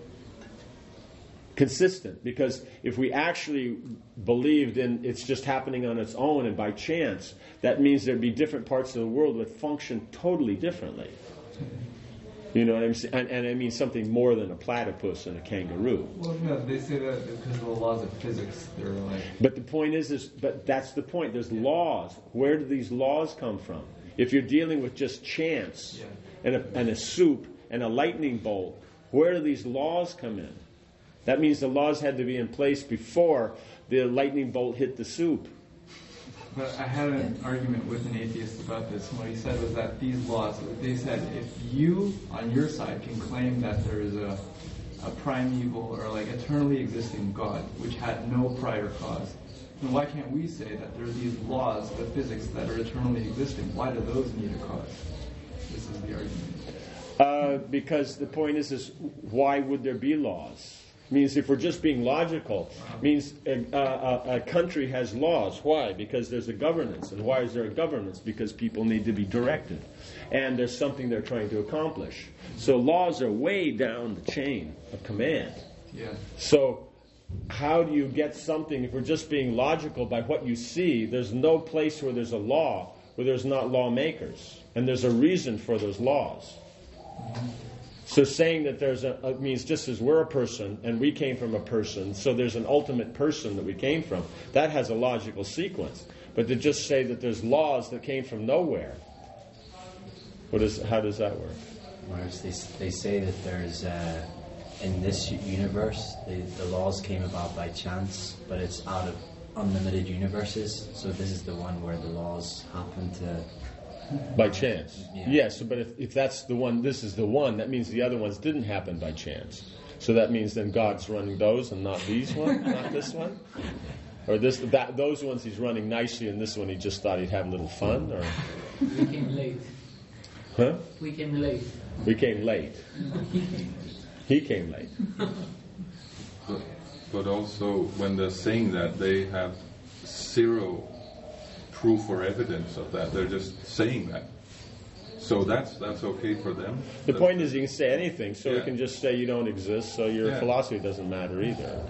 Consistent. Because if we actually believed in it's just happening on its own and by chance, that means there'd be different parts of the world that function totally differently. You know what I'm saying? And I mean something more than a platypus and a kangaroo. Well, no, they say that because of the laws of physics, they're like... But the point but that's the point. There's laws. Where do these laws come from? If you're dealing with just chance and a soup and a lightning bolt, where do these laws come in? That means the laws had to be in place before the lightning bolt hit the soup. But I had an argument with an atheist about this, and what he said was that these laws, they said, if you, on your side, can claim that there is a primeval or like eternally existing God, which had no prior cause, then why can't we say that there are these laws of physics that are eternally existing? Why do those need a cause? This is the argument. Because the point is why would there be laws? Means if we're just being logical, means a country has laws. Why? Because there's a governance. And why is there a governance? Because people need to be directed. And there's something they're trying to accomplish. So laws are way down the chain of command. Yeah. So how do you get something, if we're just being logical by what you see, there's no place where there's a law where there's not lawmakers. And there's a reason for those laws. So saying that there's means just as we're a person and we came from a person, so there's an ultimate person that we came from, that has a logical sequence. But to just say that there's laws that came from nowhere, how does that work? Whereas they say that there's, in this universe, the laws came about by chance, but it's out of unlimited universes, so this is the one where the laws happen to... By chance. Yeah. Yes, but if that's the one, this is the one, that means the other ones didn't happen by chance. So that means then God's running those and not these ones, not this one? Or those ones he's running nicely, and this one he just thought he'd have a little fun? Or We came late. Huh? We came late. We came late. He came late. But also, when they're saying that, they have zero proof or evidence of that. They're just saying that. So that's okay for them. The point is you can say anything, so Yeah. we can just say you don't exist, so your Yeah. philosophy doesn't matter either.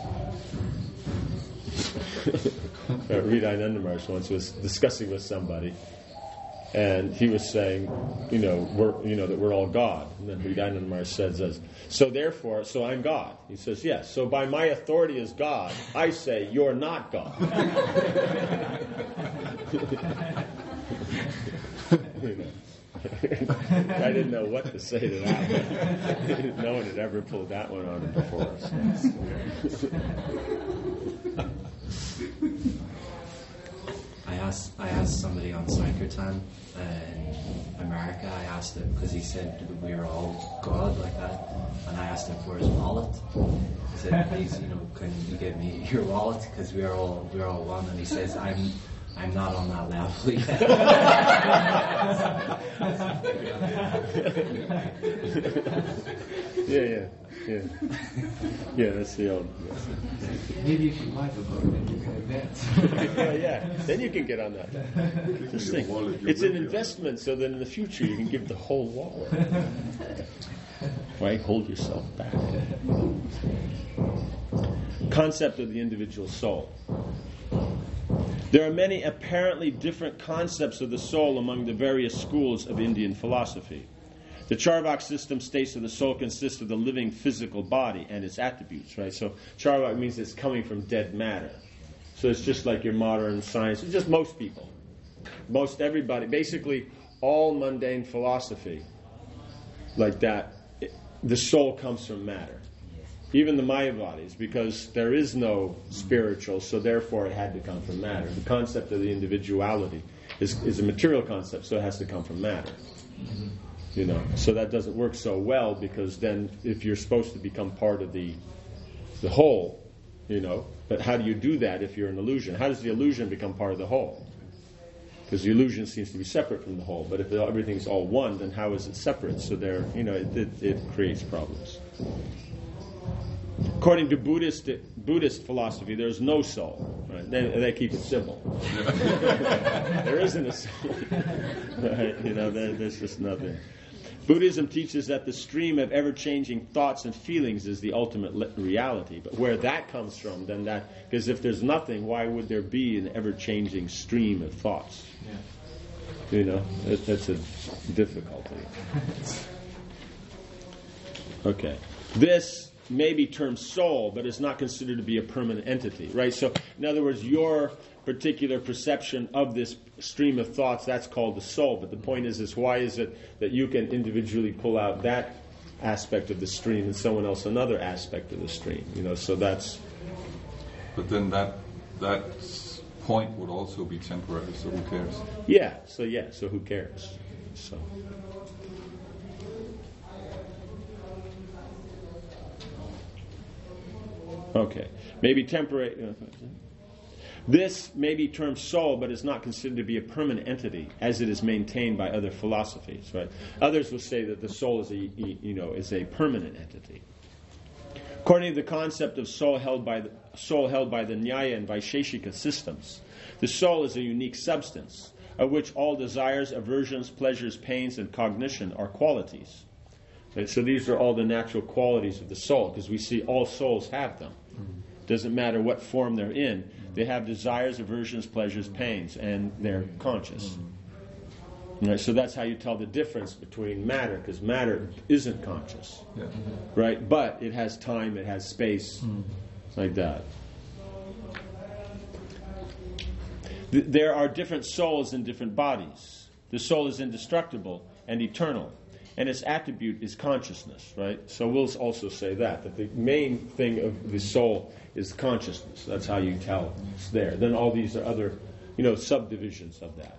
Rita Nandamars once was discussing with somebody, and he was saying, that we're all God. And then Rita Nandamars says, so I'm God. He says, yes. So by my authority as God, I say you're not God. I didn't know what to say to that. No one had ever pulled that one on him before. I asked somebody on Sankirtan in America. I asked him because he said we were all God like that, and I asked him for his wallet. I said, please, can you give me your wallet because we're all one? And he says, I'm not on that level yet. Yeah. Yeah. Yeah, that's the old. Maybe if you buy the book, then you can advance. Yeah. Then you can get on that. Just think. It's an investment, so that in the future you can give the whole wall. Right? Hold yourself back. Concept of the individual soul. There are many apparently different concepts of the soul among the various schools of Indian philosophy. The Charvak system states that the soul consists of the living physical body and its attributes, right? So Charvak means it's coming from dead matter. So it's just like your modern science. It's just most people. Most everybody. Basically, all mundane philosophy like that, the soul comes from matter. Even the Mayavadis, because there is no spiritual, so therefore it had to come from matter. The concept of the individuality is a material concept, so it has to come from matter. You know, so that doesn't work so well, because then if you're supposed to become part of the whole, you know, but how do you do that if you're an illusion? How does the illusion become part of the whole? Because the illusion seems to be separate from the whole, but if everything's all one, then how is it separate? So there, you know, it creates problems. According to Buddhist philosophy, there's no soul. Right? They keep it simple. There isn't a soul. Right? You know, there's just nothing. Buddhism teaches that the stream of ever-changing thoughts and feelings is the ultimate reality. But where that comes from, then that... Because if there's nothing, why would there be an ever-changing stream of thoughts? Yeah. You know, that's a difficulty. Okay. This may be termed soul, but is not considered to be a permanent entity, right? So, in other words, your particular perception of this stream of thoughts, that's called the soul. But the point is why is it that you can individually pull out that aspect of the stream and someone else another aspect of the stream? You know, so that's... But then that point would also be temporary, so who cares? So who cares? So... Okay. Maybe temporary... This may be termed soul, but is not considered to be a permanent entity, as it is maintained by other philosophies. Right? Others will say that the soul is a permanent entity. According to the concept of soul held by the Nyaya and Vaisheshika systems, the soul is a unique substance, of which all desires, aversions, pleasures, pains, and cognition are qualities. Right? So these are all the natural qualities of the soul, because we see all souls have them. Doesn't matter what form they're in. They have desires, aversions, pleasures, pains, and they're conscious. Right, so that's how you tell the difference between matter, because matter isn't conscious. Yeah. Right? But it has time, it has space, like that. There are different souls in different bodies. The soul is indestructible and eternal, and its attribute is consciousness, right? So we'll also say that the main thing of the soul is consciousness. That's how you tell it's there. Then all these are other, subdivisions of that.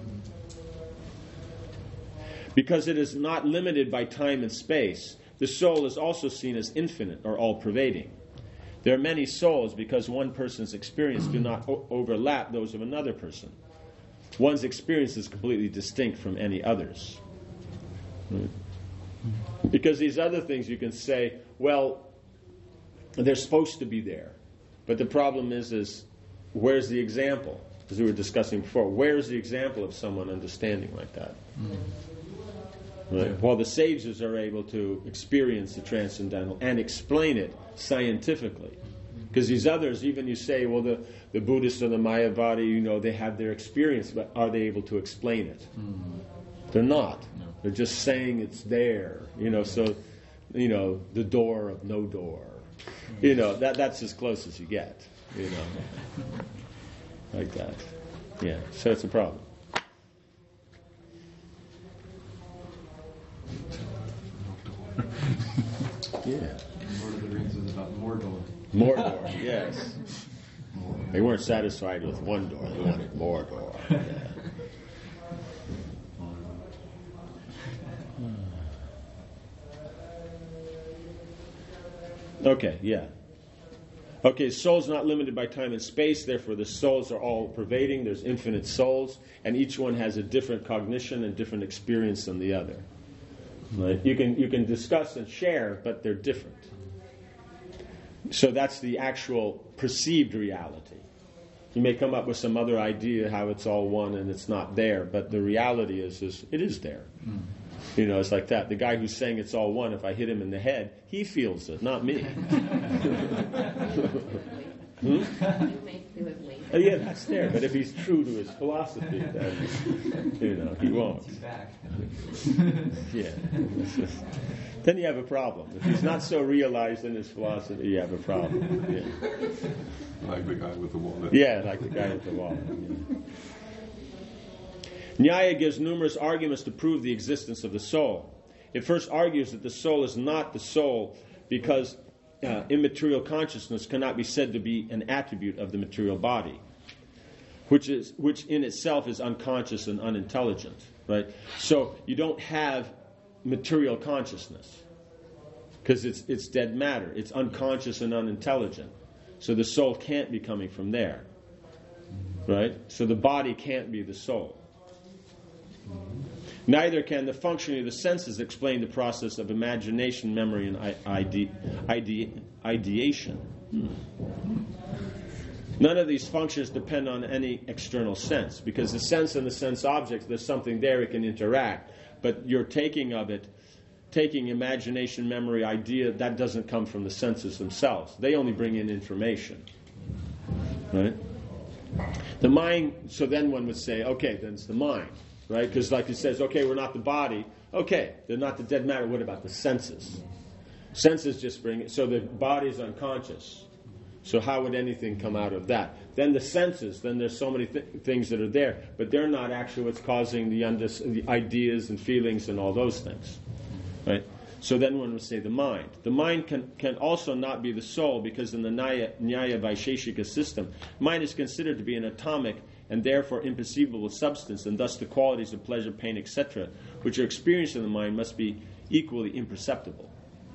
Because it is not limited by time and space, the soul is also seen as infinite or all-pervading. There are many souls because one person's experience do not overlap those of another person. One's experience is completely distinct from any other's. Right? Because these other things you can say, well, they're supposed to be there. But the problem is where's the example? As we were discussing before, where's the example of someone understanding like that? Right? While the sages are able to experience the transcendental and explain it scientifically. Because these others, even you say, well, the Buddhists or the Mayavadi, they have their experience, but are they able to explain it? They're not. No. They're just saying it's there. The door of no door. That's as close as you get. Like that. Yeah. So it's a problem. Yeah. Lord of the Rings is about Mordor. Mordor, yes. They weren't satisfied with one door; they wanted Mordor. Yeah. Okay, yeah. Okay, soul's not limited by time and space, therefore the souls are all pervading. There's infinite souls, and each one has a different cognition and different experience than the other. Right? You can discuss and share, but they're different. So that's the actual perceived reality. You may come up with some other idea how it's all one and it's not there, but the reality is it is there. You know, it's like that. The guy who's saying it's all one, if I hit him in the head, he feels it, not me. You may feel it later. Yeah, that's there. But if he's true to his philosophy, then, you know, he won't. Yeah. Then you have a problem. If he's not so realized in his philosophy, you have a problem. Yeah. Like the guy with the wallet. Yeah, like the guy with the wallet. Yeah. Nyaya gives numerous arguments to prove the existence of the soul. It first argues that the soul is not the soul because immaterial consciousness cannot be said to be an attribute of the material body, which in itself is unconscious and unintelligent. Right? So you don't have material consciousness because it's dead matter. It's unconscious and unintelligent. So the soul can't be coming from there. Right? So the body can't be the soul. Neither can the functioning of the senses explain the process of imagination, memory, and ideation. None of these functions depend on any external sense, because the sense and the sense object, there's something there it can interact, but your taking of it, taking imagination, memory, idea, that doesn't come from the senses themselves. They only bring in information. Right? The mind, so then one would say, okay, then it's the mind. Right? Because like it says, okay, we're not the body. Okay, they're not the dead matter. What about the senses? Senses just bring it. So the body is unconscious. So how would anything come out of that? Then the senses, then there's so many things that are there, but they're not actually what's causing the ideas and feelings and all those things. Right? So then one would say the mind. The mind can also not be the soul, because in the Nyaya Vaisheshika system, mind is considered to be an atomic and therefore imperceivable substance, and thus the qualities of pleasure, pain, etc., which are experienced in the mind, must be equally imperceptible.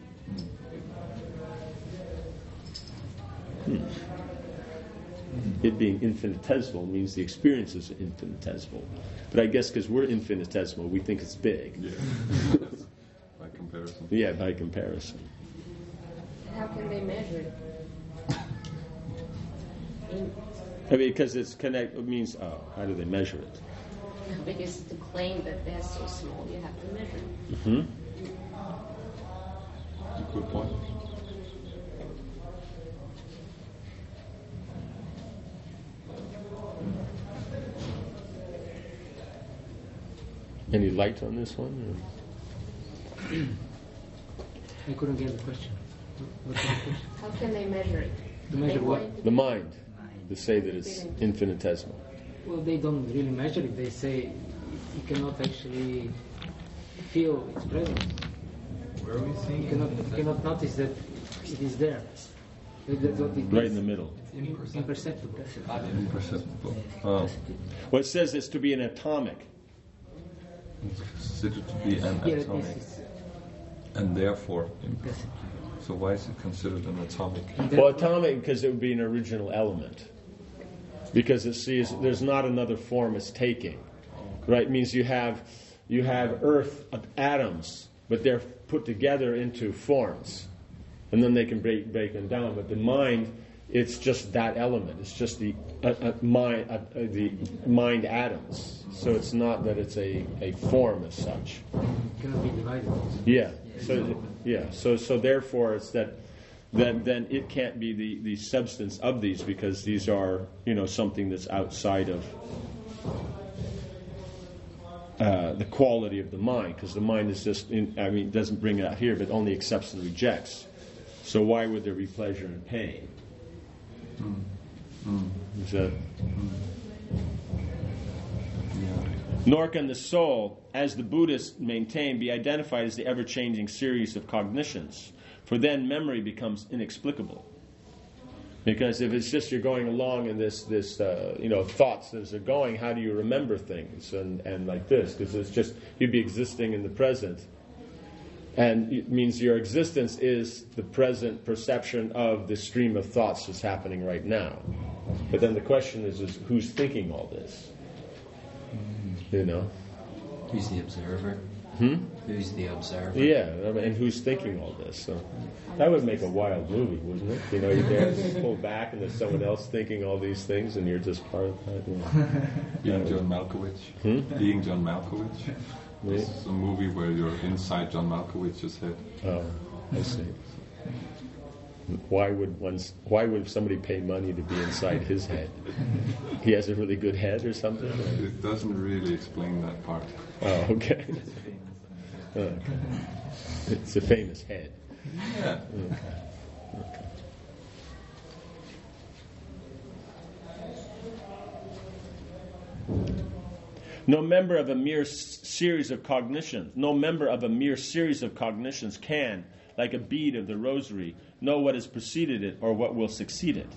It being infinitesimal means the experiences are infinitesimal. But I guess because we're infinitesimal, we think it's big. Yeah. By comparison. Yeah, by comparison. How can they measure it? I mean, because it's it means, how do they measure it? Because to claim that they're so small, you have to measure it. Mm-hmm. Good point. Any light on this one? I couldn't get the question. What's the question? How can they measure it? To measure They what? point to The mind. To say that it's infinitesimal. Well, they don't really measure it. They say you cannot actually feel its presence. Where are we seeing You cannot notice that it is there. That's what it Right is. in the middle. Imperceptible. Imperceptible. Oh. Well, it says it's to be an atomic. It's considered to be an Yeah, atomic, and therefore imperceptible. So why is it considered an atomic? Well, atomic because it would be an original element. Because it sees there's not another form it's taking. Right? It means you have earth atoms, but they're put together into forms. And then they can break them down. But the mind, it's just that element. It's just the mind atoms. So it's not that it's a form as such. It cannot be divided. Yeah. So therefore it's that then it can't be the substance of these, because these are, something that's outside of the quality of the mind, because the mind is just doesn't bring it out here, but only accepts and rejects. So why would there be pleasure and pain? Is that? Nor can the soul, as the Buddhists maintain, be identified as the ever-changing series of cognitions, for then memory becomes inexplicable. Because if it's just you're going along in this thoughts as they're going, how do you remember things and like this? Because it's just you'd be existing in the present, and it means your existence is the present perception of the stream of thoughts that's happening right now. But then the question is who's thinking all this? Who's the observer? Who's the observer? Yeah, I mean, and who's thinking all this? So that would make a wild movie, wouldn't it? You know, you're there, you pull back, and there's someone else thinking all these things, and you're just part of that. You know. Being John Malkovich. Being John Malkovich. This is a movie where you're inside John Malkovich's head. Oh, I see. Why would somebody pay money to be inside his head? He has a really good head or something? Or? It doesn't really explain that part. Oh, okay. Okay. It's a famous head. Yeah. Okay. No member of a mere series of cognitions can, like a bead of the rosary, know what has preceded it or what will succeed it.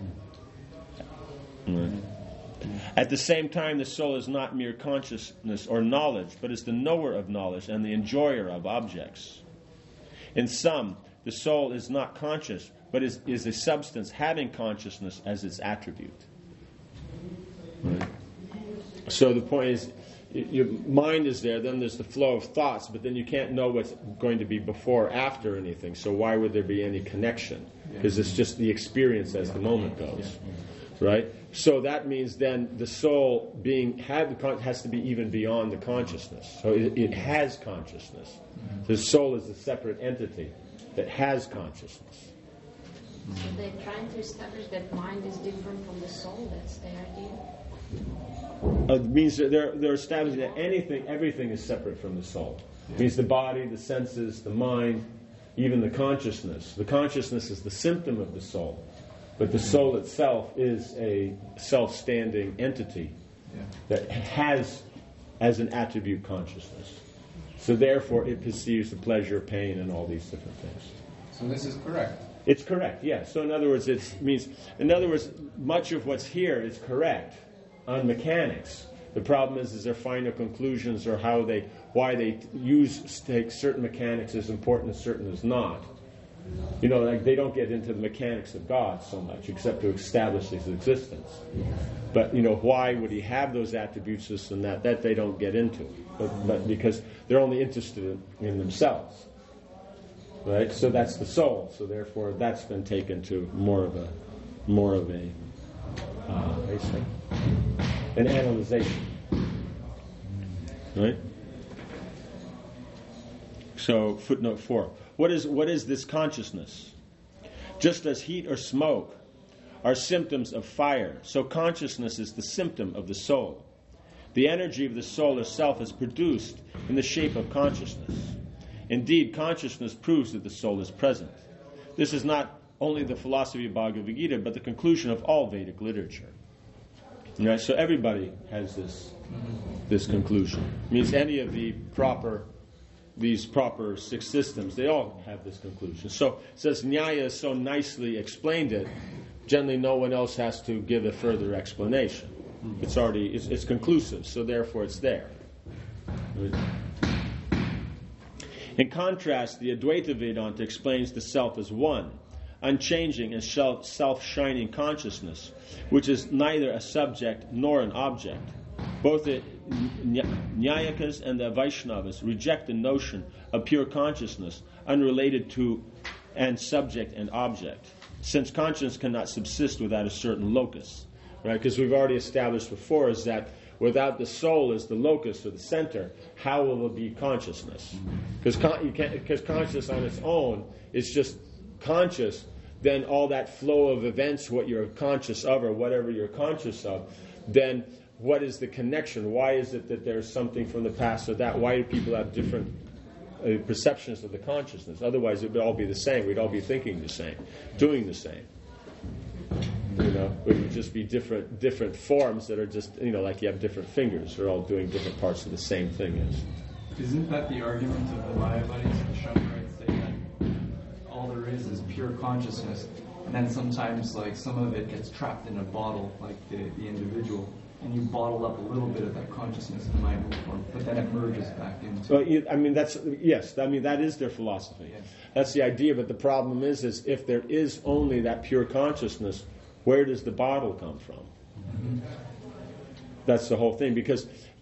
At the same time, the soul is not mere consciousness or knowledge, but is the knower of knowledge and the enjoyer of objects. In sum, the soul is not conscious, but is a substance having consciousness as its attribute. Right. So the point is, your mind is there, then there's the flow of thoughts, but then you can't know what's going to be before or after anything, so why would there be any connection? Because it's just the experience as the moment goes. Right? So that means then the soul has to be even beyond the consciousness. So it has consciousness. The soul is a separate entity that has consciousness. So they're trying to establish that mind is different from the soul. That's the idea. It means that they're establishing that everything is separate from the soul. It means the body, the senses, the mind, even the consciousness. The consciousness is the symptom of the soul. But the soul itself is a self-standing entity that has as an attribute consciousness. So therefore it perceives the pleasure, pain, and all these different things. So this is correct. It's correct, yes. So in other words, much of what's here is correct on mechanics. The problem is their final conclusions or why they take certain mechanics as important as certain as not. You know, like they don't get into the mechanics of God so much, except to establish his existence. But, you know, why would he have those attributes, this and that they don't get into. But because they're only interested in themselves. Right? So that's the soul. So therefore that's been taken to more of an analyzation. Right? So footnote 4. What is this consciousness? Just as heat or smoke are symptoms of fire, so consciousness is the symptom of the soul. The energy of the soul itself is produced in the shape of consciousness. Indeed, consciousness proves that the soul is present. This is not only the philosophy of Bhagavad Gita, but the conclusion of all Vedic literature. Right? So everybody has this conclusion. It means any of these proper six systems, they all have this conclusion. So it says Nyaya so nicely explained it, generally no one else has to give a further explanation. It's conclusive, so therefore it's there. In contrast, the Advaita Vedanta explains the self as one, unchanging and self-shining consciousness, which is neither a subject nor an object. Both the Nyayikas and the Vaishnavas reject the notion of pure consciousness unrelated to and subject and object, since consciousness cannot subsist without a certain locus. Right? Because we've already established before is that without the soul as the locus or the center, how will there be consciousness? Because consciousness on its own is just conscious, then all that flow of events, what you're conscious of or whatever you're conscious of, then what is the connection? Why is it that there's something from the past or that? Why do people have different perceptions of the consciousness? Otherwise it would all be the same. We'd all be thinking the same, doing the same. You know, it would just be different forms that are just, you know, like you have different fingers. They're all doing different parts of the same thing. Isn't that the argument of the Mayavadis and Shankarites say that all there is pure consciousness, and then sometimes like some of it gets trapped in a bottle, like the individual, and you bottle up a little bit of that consciousness in mind form, but then it merges back into. Well, I mean that is their philosophy. Yes. That's the idea. But the problem is if there is only that pure consciousness, where does the bottle come from? Mm-hmm. That's the whole thing. Because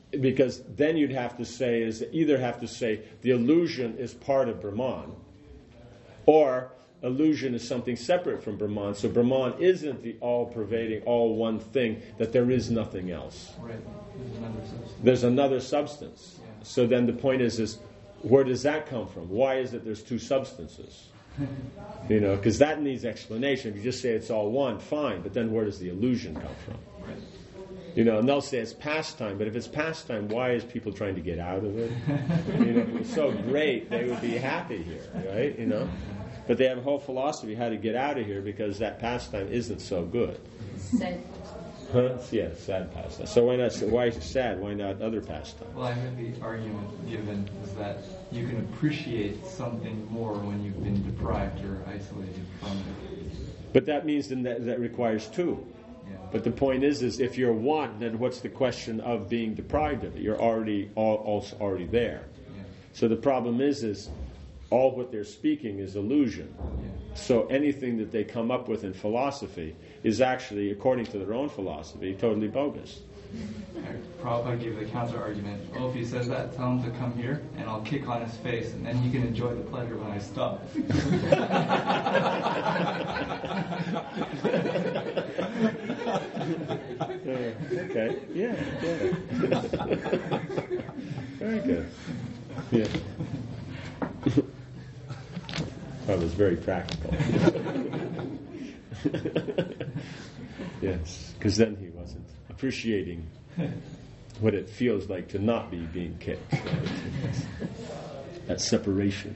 because then you'd have to say the illusion is part of Brahman, or illusion is something separate from Brahman. So Brahman isn't the all-pervading, all one thing, that there is nothing else. Right. There's another substance. Yeah. So then the point is where does that come from? Why is it there's two substances? Because that needs explanation. If you just say it's all one, fine, but then where does the illusion come from? Right. And they'll say it's pastime, but if it's pastime, why is people trying to get out of it? If it was so great, they would be happy here, right? But they have a whole philosophy how to get out of here because that pastime isn't so good. Sad. Huh? Yeah, sad pastime. So why not? Why is it sad? Why not other pastime? Well, I heard the argument given is that you can appreciate something more when you've been deprived or isolated from it. But that means then that requires two. Yeah. But the point is if you're one, then what's the question of being deprived of it? You're already already there. Yeah. So the problem is all what they're speaking is illusion. Yeah. So anything that they come up with in philosophy is actually, according to their own philosophy, totally bogus. Prabhupada gave the counter argument. If he says that, tell him to come here, and I'll kick on his face, and then he can enjoy the pleasure when I stop. Okay. Yeah. Very good. Yeah. That was very practical. Yes, because then he wasn't appreciating what it feels like to not be being kicked. That separation.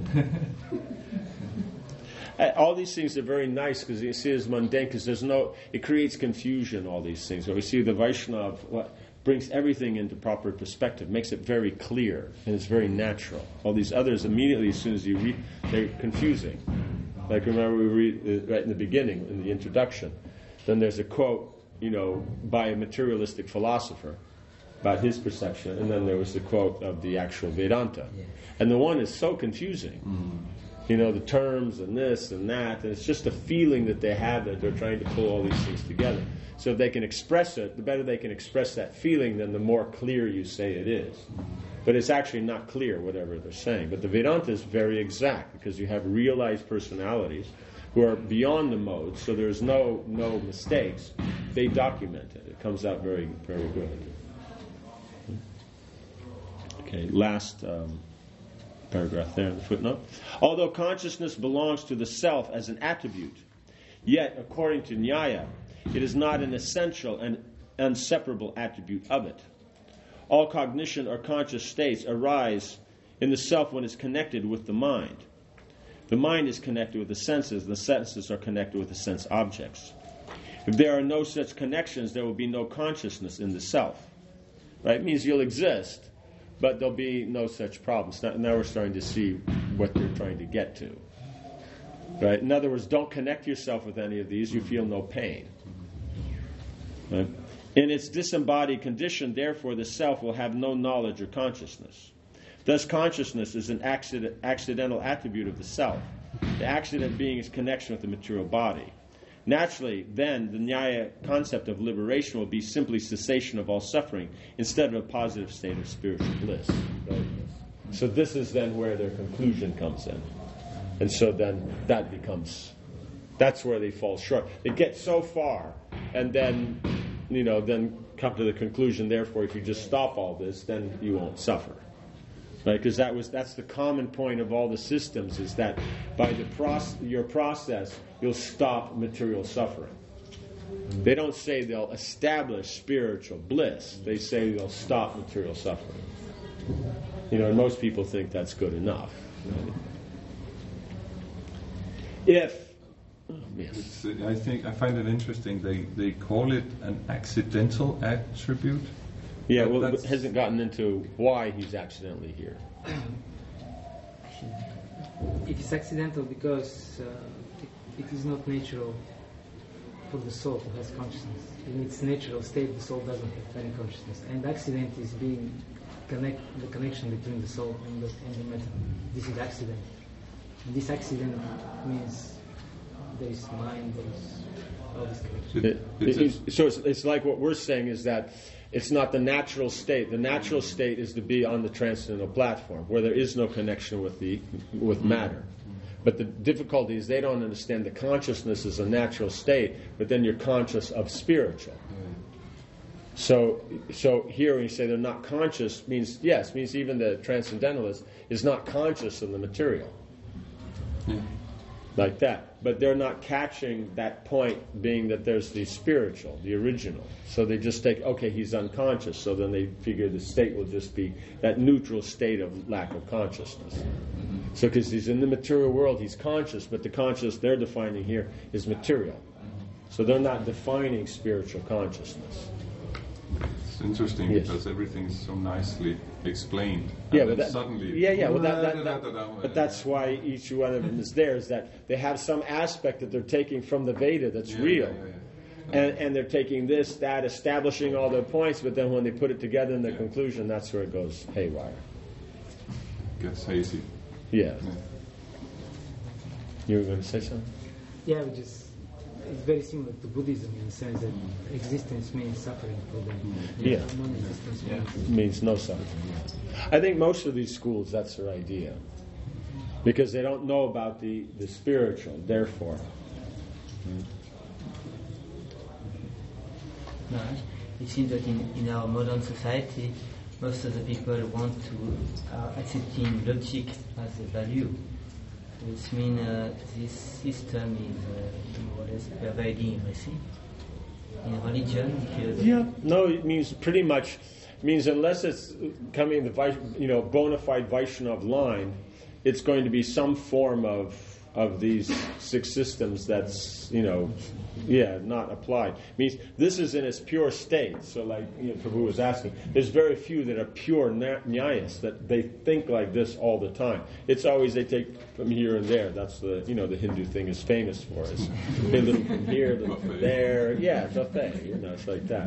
All these things are very nice because you see it's mundane because it creates confusion, all these things. So we see the Vaishnava brings everything into proper perspective, makes it very clear, and it's very natural. All these others, immediately as soon as you read, they're confusing. Like remember we read right in the beginning, in the introduction, then there's a quote, by a materialistic philosopher about his perception, and then there was the quote of the actual Vedanta. Yes. And the one is so confusing. The terms and this and that, and it's just a feeling that they have that they're trying to pull all these things together. So if they can express it, the better they can express that feeling, then the more clear you say it is. But it's actually not clear, whatever they're saying. But the Vedanta is very exact, because you have realized personalities who are beyond the modes, so there's no mistakes. They document it. It comes out very, very good. Okay, last paragraph there in the footnote. Although consciousness belongs to the self as an attribute, yet, according to Nyaya, it is not an essential and inseparable attribute of it. All cognition or conscious states arise in the self when it's connected with the mind. The mind is connected with the senses are connected with the sense objects. If there are no such connections, there will be no consciousness in the self. Right? It means you'll exist, but there'll be no such problems. Now we're starting to see what they're trying to get to. Right? In other words, don't connect yourself with any of these, you feel no pain. Right? In its disembodied condition, therefore, the self will have no knowledge or consciousness. Thus, consciousness is an accidental attribute of the self, the accident being its connection with the material body. Naturally, then, the Nyaya concept of liberation will be simply cessation of all suffering instead of a positive state of spiritual bliss. Right? So this is then where their conclusion comes in. And so then that's where they fall short. They get so far, and then come to the conclusion, therefore, if you just stop all this, then you won't suffer. Right? Because that's the common point of all the systems, is that by your process, you'll stop material suffering. They don't say they'll establish spiritual bliss. They say they'll stop material suffering. And most people think that's good enough. Right? Yes. I find it interesting. They call it an accidental attribute. Yeah, well, it hasn't gotten into why he's accidentally here. It is accidental because it is not natural for the soul to have consciousness. In its natural state, the soul doesn't have any consciousness. And accident is the connection between the soul and the matter. This is accident. And this accident means there is mind, there is all this connection. So it's like what we're saying is that it's not the natural state. The natural state is to be on the transcendental platform where there is no connection with matter. But the difficulty is they don't understand that consciousness is a natural state, but then you're conscious of spiritual. So here when you say they're not conscious, means even the transcendentalist is not conscious of the material. Like that. But they're not catching that point being that there's the spiritual, the original. So they just take, okay, he's unconscious, so then they figure the state will just be that neutral state of lack of consciousness. So because he's in the material world, he's conscious, but the conscious they're defining here is material. So they're not defining spiritual consciousness. It's interesting because everything's so nicely explained. Yeah, but but suddenly... but that's why each one of them is there, is that they have some aspect that they're taking from the Veda that's real. And they're taking this, that, establishing all their points, but then when they put it together in the conclusion, that's where it goes haywire. Gets hazy. Yeah. You were going to say something? Yeah, it's very similar to Buddhism in the sense that existence means suffering for them. Yeah. Non-existence means no suffering. I think most of these schools, that's their idea. Because they don't know about the spiritual, therefore. No, it seems that in our modern society, most of the people want to are accepting logic as a value, which means this system is more or less pervading everything. In religion, no, it means pretty much means unless it's coming the bona fide Vaishnav line, it's going to be some form of these six systems that's not applied. Means this is in its pure state. So like Prabhu was asking, there's very few that are pure nyayas, that they think like this all the time. It's always they take from here and there. That's the the Hindu thing is famous for is a little from here, a little from there. Yeah, buffet. It's like that.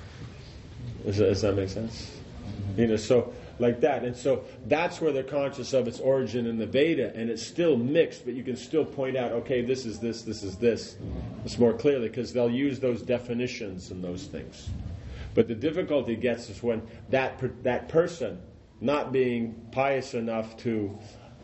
Does that make sense? So like that. And so that's where they're conscious of its origin in the Veda, and it's still mixed, but you can still point out, okay, this is this is this. It's more clearly, because they'll use those definitions and those things. But the difficulty gets is when that person, not being pious enough to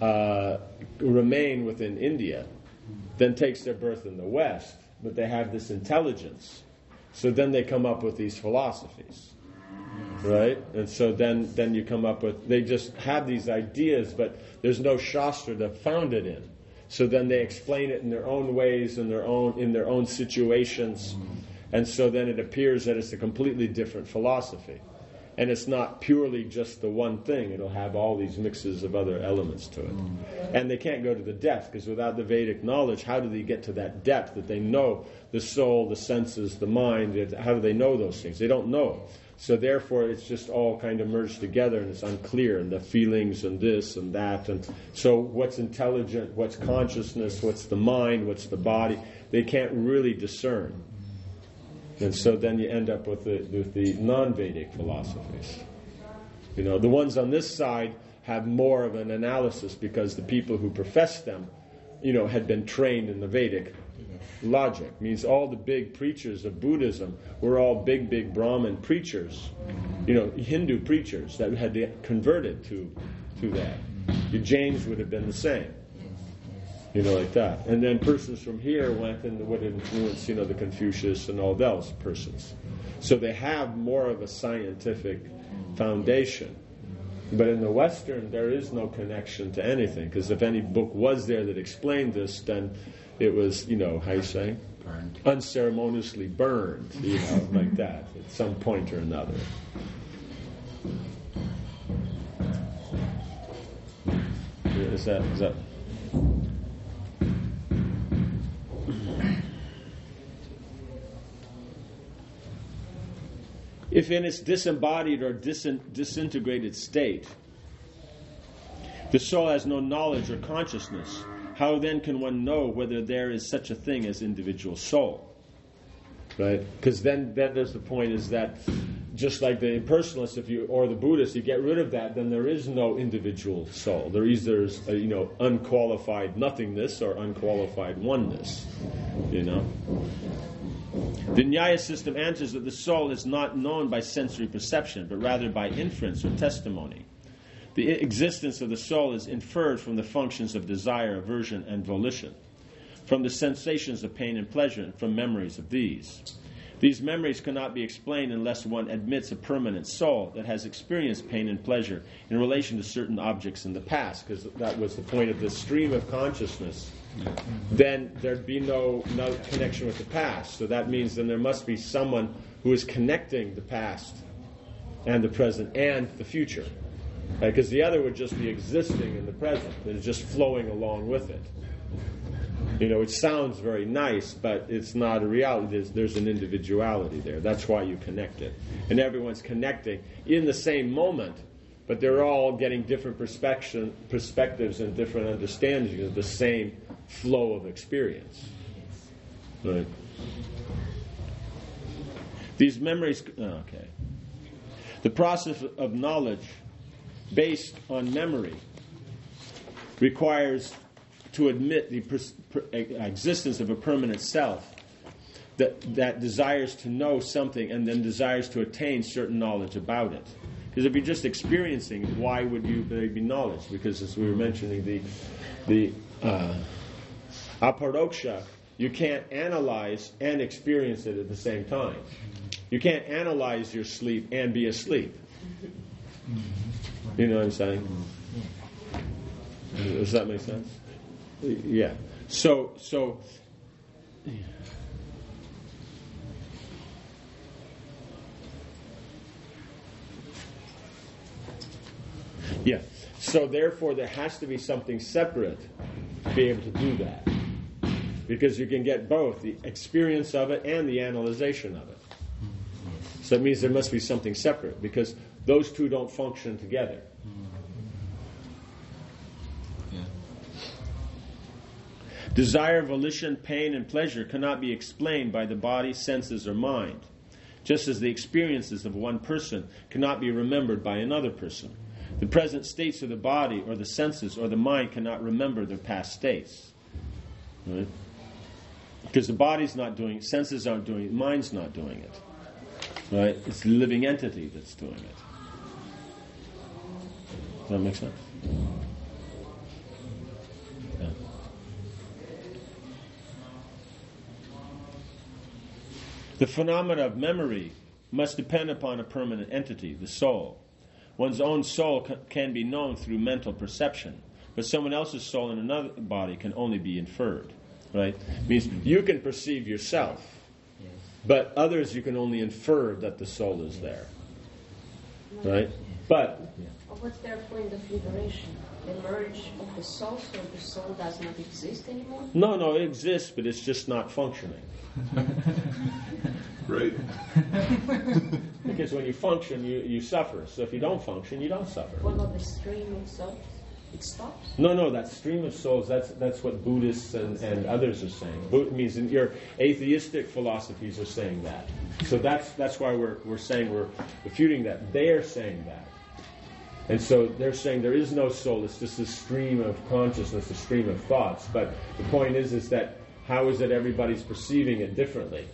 remain within India, then takes their birth in the West, but they have this intelligence. So then they come up with these philosophies. Right? And so then you come up with, they just have these ideas, but there's no Shastra to found it in. So then they explain it in their own ways, in their own situations. And so then it appears that it's a completely different philosophy. And it's not purely just the one thing. It'll have all these mixes of other elements to it. And they can't go to the depth, because without the Vedic knowledge, how do they get to that depth that they know the soul, the senses, the mind? How do they know those things? They don't know. So therefore, it's just all kind of merged together, and it's unclear, and the feelings and this and that. And so what's intelligent, what's consciousness, what's the mind, what's the body, they can't really discern. And so then you end up with the non-Vedic philosophies. The ones on this side have more of an analysis, because the people who profess them, had been trained in the Vedic logic. Means all the big preachers of Buddhism were all big Brahmin preachers, Hindu preachers that had converted to that. The Jains would have been the same, like that. And then persons from here went and would influence, the Confucius and all those persons. So they have more of a scientific foundation. But in the Western, there is no connection to anything, because if any book was there that explained this, then it was, how you say? Burned. Unceremoniously burned, like that, at some point or another. Is that? If in its disembodied or disintegrated state, the soul has no knowledge or consciousness, how then can one know whether there is such a thing as individual soul? Right? Because then there's the point is that just like the impersonalists, or the Buddhists, you get rid of that, then there is no individual soul. There's unqualified nothingness or unqualified oneness. The Nyaya system answers that the soul is not known by sensory perception, but rather by inference or testimony. The existence of the soul is inferred from the functions of desire, aversion, and volition, from the sensations of pain and pleasure, and from memories of these. These memories cannot be explained unless one admits a permanent soul that has experienced pain and pleasure in relation to certain objects in the past, because that was the point of the stream of consciousness. Then there'd be no connection with the past. So that means then there must be someone who is connecting the past and the present and the future. Because the other would just be existing in the present and just flowing along with it. It sounds very nice, but it's not a reality. There's an individuality there. That's why you connect it. And everyone's connecting in the same moment, but they're all getting different perspectives and different understandings of the same flow of experience. Right? These memories... Okay. The process of knowledge based on memory requires to admit the existence of a permanent self that desires to know something and then desires to attain certain knowledge about it. Because if you're just experiencing, why would there be knowledge? Because as we were mentioning, the aparoksha, you can't analyze and experience it at the same time. You can't analyze your sleep and be asleep. You know what I'm saying? Does that make sense? Yeah. So yeah. So therefore there has to be something separate to be able to do that. Because you can get both the experience of it and the analyzation of it. So it means there must be something separate, because those two don't function together. Yeah. Desire, volition, pain, and pleasure cannot be explained by the body, senses, or mind, just as the experiences of one person cannot be remembered by another person. The present states of the body or the senses or the mind cannot remember their past states. Right? Because the body's not doing it, senses aren't doing it, mind's not doing it. Right? It's the living entity that's doing it. Does that make sense? Yeah. The phenomena of memory must depend upon a permanent entity, the soul. One's own soul can be known through mental perception, but someone else's soul in another body can only be inferred. Right? It means you can perceive yourself, but others you can only infer that the soul is there. Right? But... What's their point of liberation? The merge of the soul, so the soul does not exist anymore? No, it exists, but it's just not functioning. Great. Because when you function, you suffer. So if you don't function, you don't suffer. What about the stream of souls? It stops? No, that stream of souls, that's what Buddhists and others are saying. Means in your atheistic philosophies are saying that. So that's why we're saying we're refuting that. They are saying that. And so they're saying there is no soul, it's just a stream of consciousness, a stream of thoughts. But the point is that how is it everybody's perceiving it differently?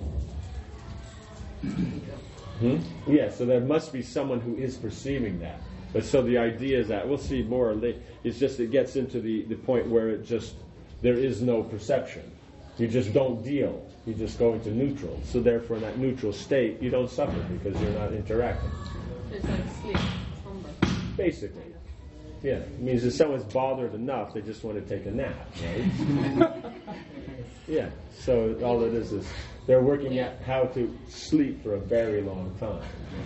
Yeah, so there must be someone who is perceiving that. But so the idea is that, we'll see more later, it's just it gets into the point where there is no perception. You just don't deal. You just go into neutral. So therefore in that neutral state, you don't suffer because you're not interacting. It's like sleep, slumber. Basically. Yeah, it means if someone's bothered enough, they just want to take a nap, right? Yeah, so all it is they're working out how to sleep for a very long time.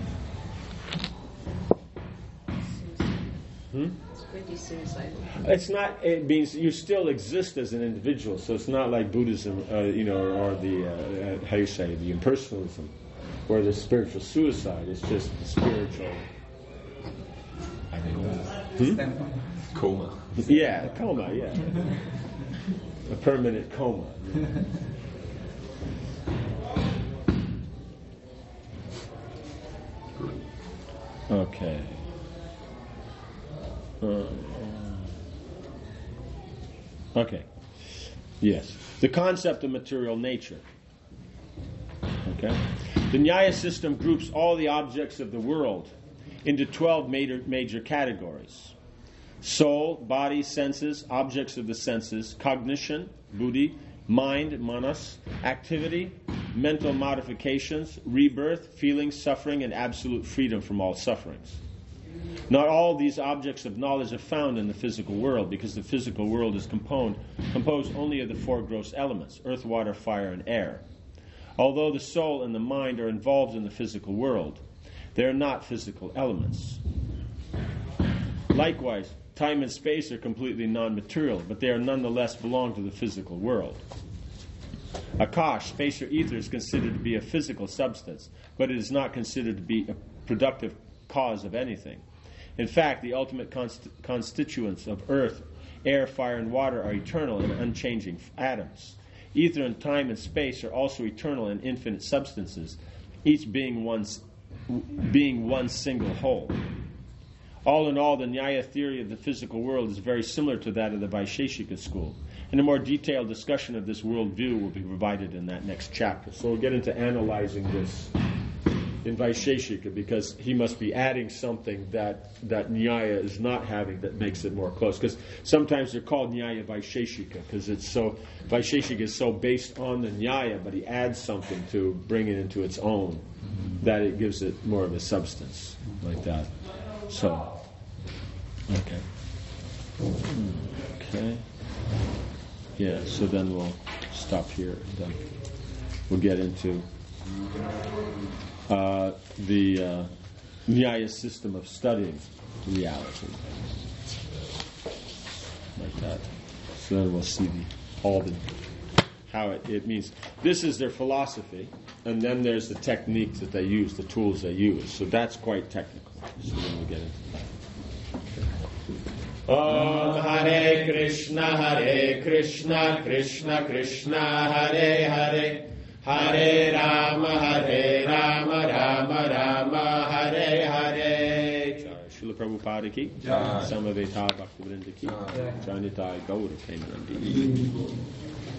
It's pretty suicidal. It's not. It means you still exist as an individual. So it's not like Buddhism, or the how you say the impersonalism, where the spiritual suicide is just spiritual. I don't know. Coma. Yeah, coma. Yeah, a permanent coma. Good. Okay. Okay. Yes. The concept of material nature. Okay. The Nyaya system groups all the objects of the world into 12 major categories. Soul, body, senses, objects of the senses, cognition, buddhi, mind, manas, activity, mental modifications, rebirth, feeling, suffering, and absolute freedom from all sufferings. Not all these objects of knowledge are found in the physical world, because the physical world is composed only of the four gross elements, earth, water, fire, and air. Although the soul and the mind are involved in the physical world, they are not physical elements. Likewise, time and space are completely non-material, but they are nonetheless belong to the physical world. Akash, space or ether, is considered to be a physical substance, but it is not considered to be a productive cause of anything. In fact, the ultimate constituents of earth, air, fire, and water are eternal and unchanging atoms. Ether and time and space are also eternal and infinite substances, each being one single whole. All in all, the Nyaya theory of the physical world is very similar to that of the Vaisheshika school. And a more detailed discussion of this worldview will be provided in that next chapter. So we'll get into analyzing this in Vaisheshika, because he must be adding something that Nyaya is not having that makes it more close. Because sometimes they're called Nyaya Vaisheshika, because Vaisheshika is so based on the Nyaya, but he adds something to bring it into its own, that it gives it more of a substance, like that. So, okay. Yeah, so then we'll stop here, and then we'll get into the Nyaya system of studying reality, like that. So then we'll see how it means. This is their philosophy, and then there's the techniques that they use, the tools they use. So that's quite technical. So then we'll get into that. Om Hare Krishna, Krishna Krishna, Hare Hare, Hare Rama, Rama Rama, Hare Hare. Srila Prabhupada ki, Samaveta Bhaktivinoda ki, Janitai Gaura Premanandi.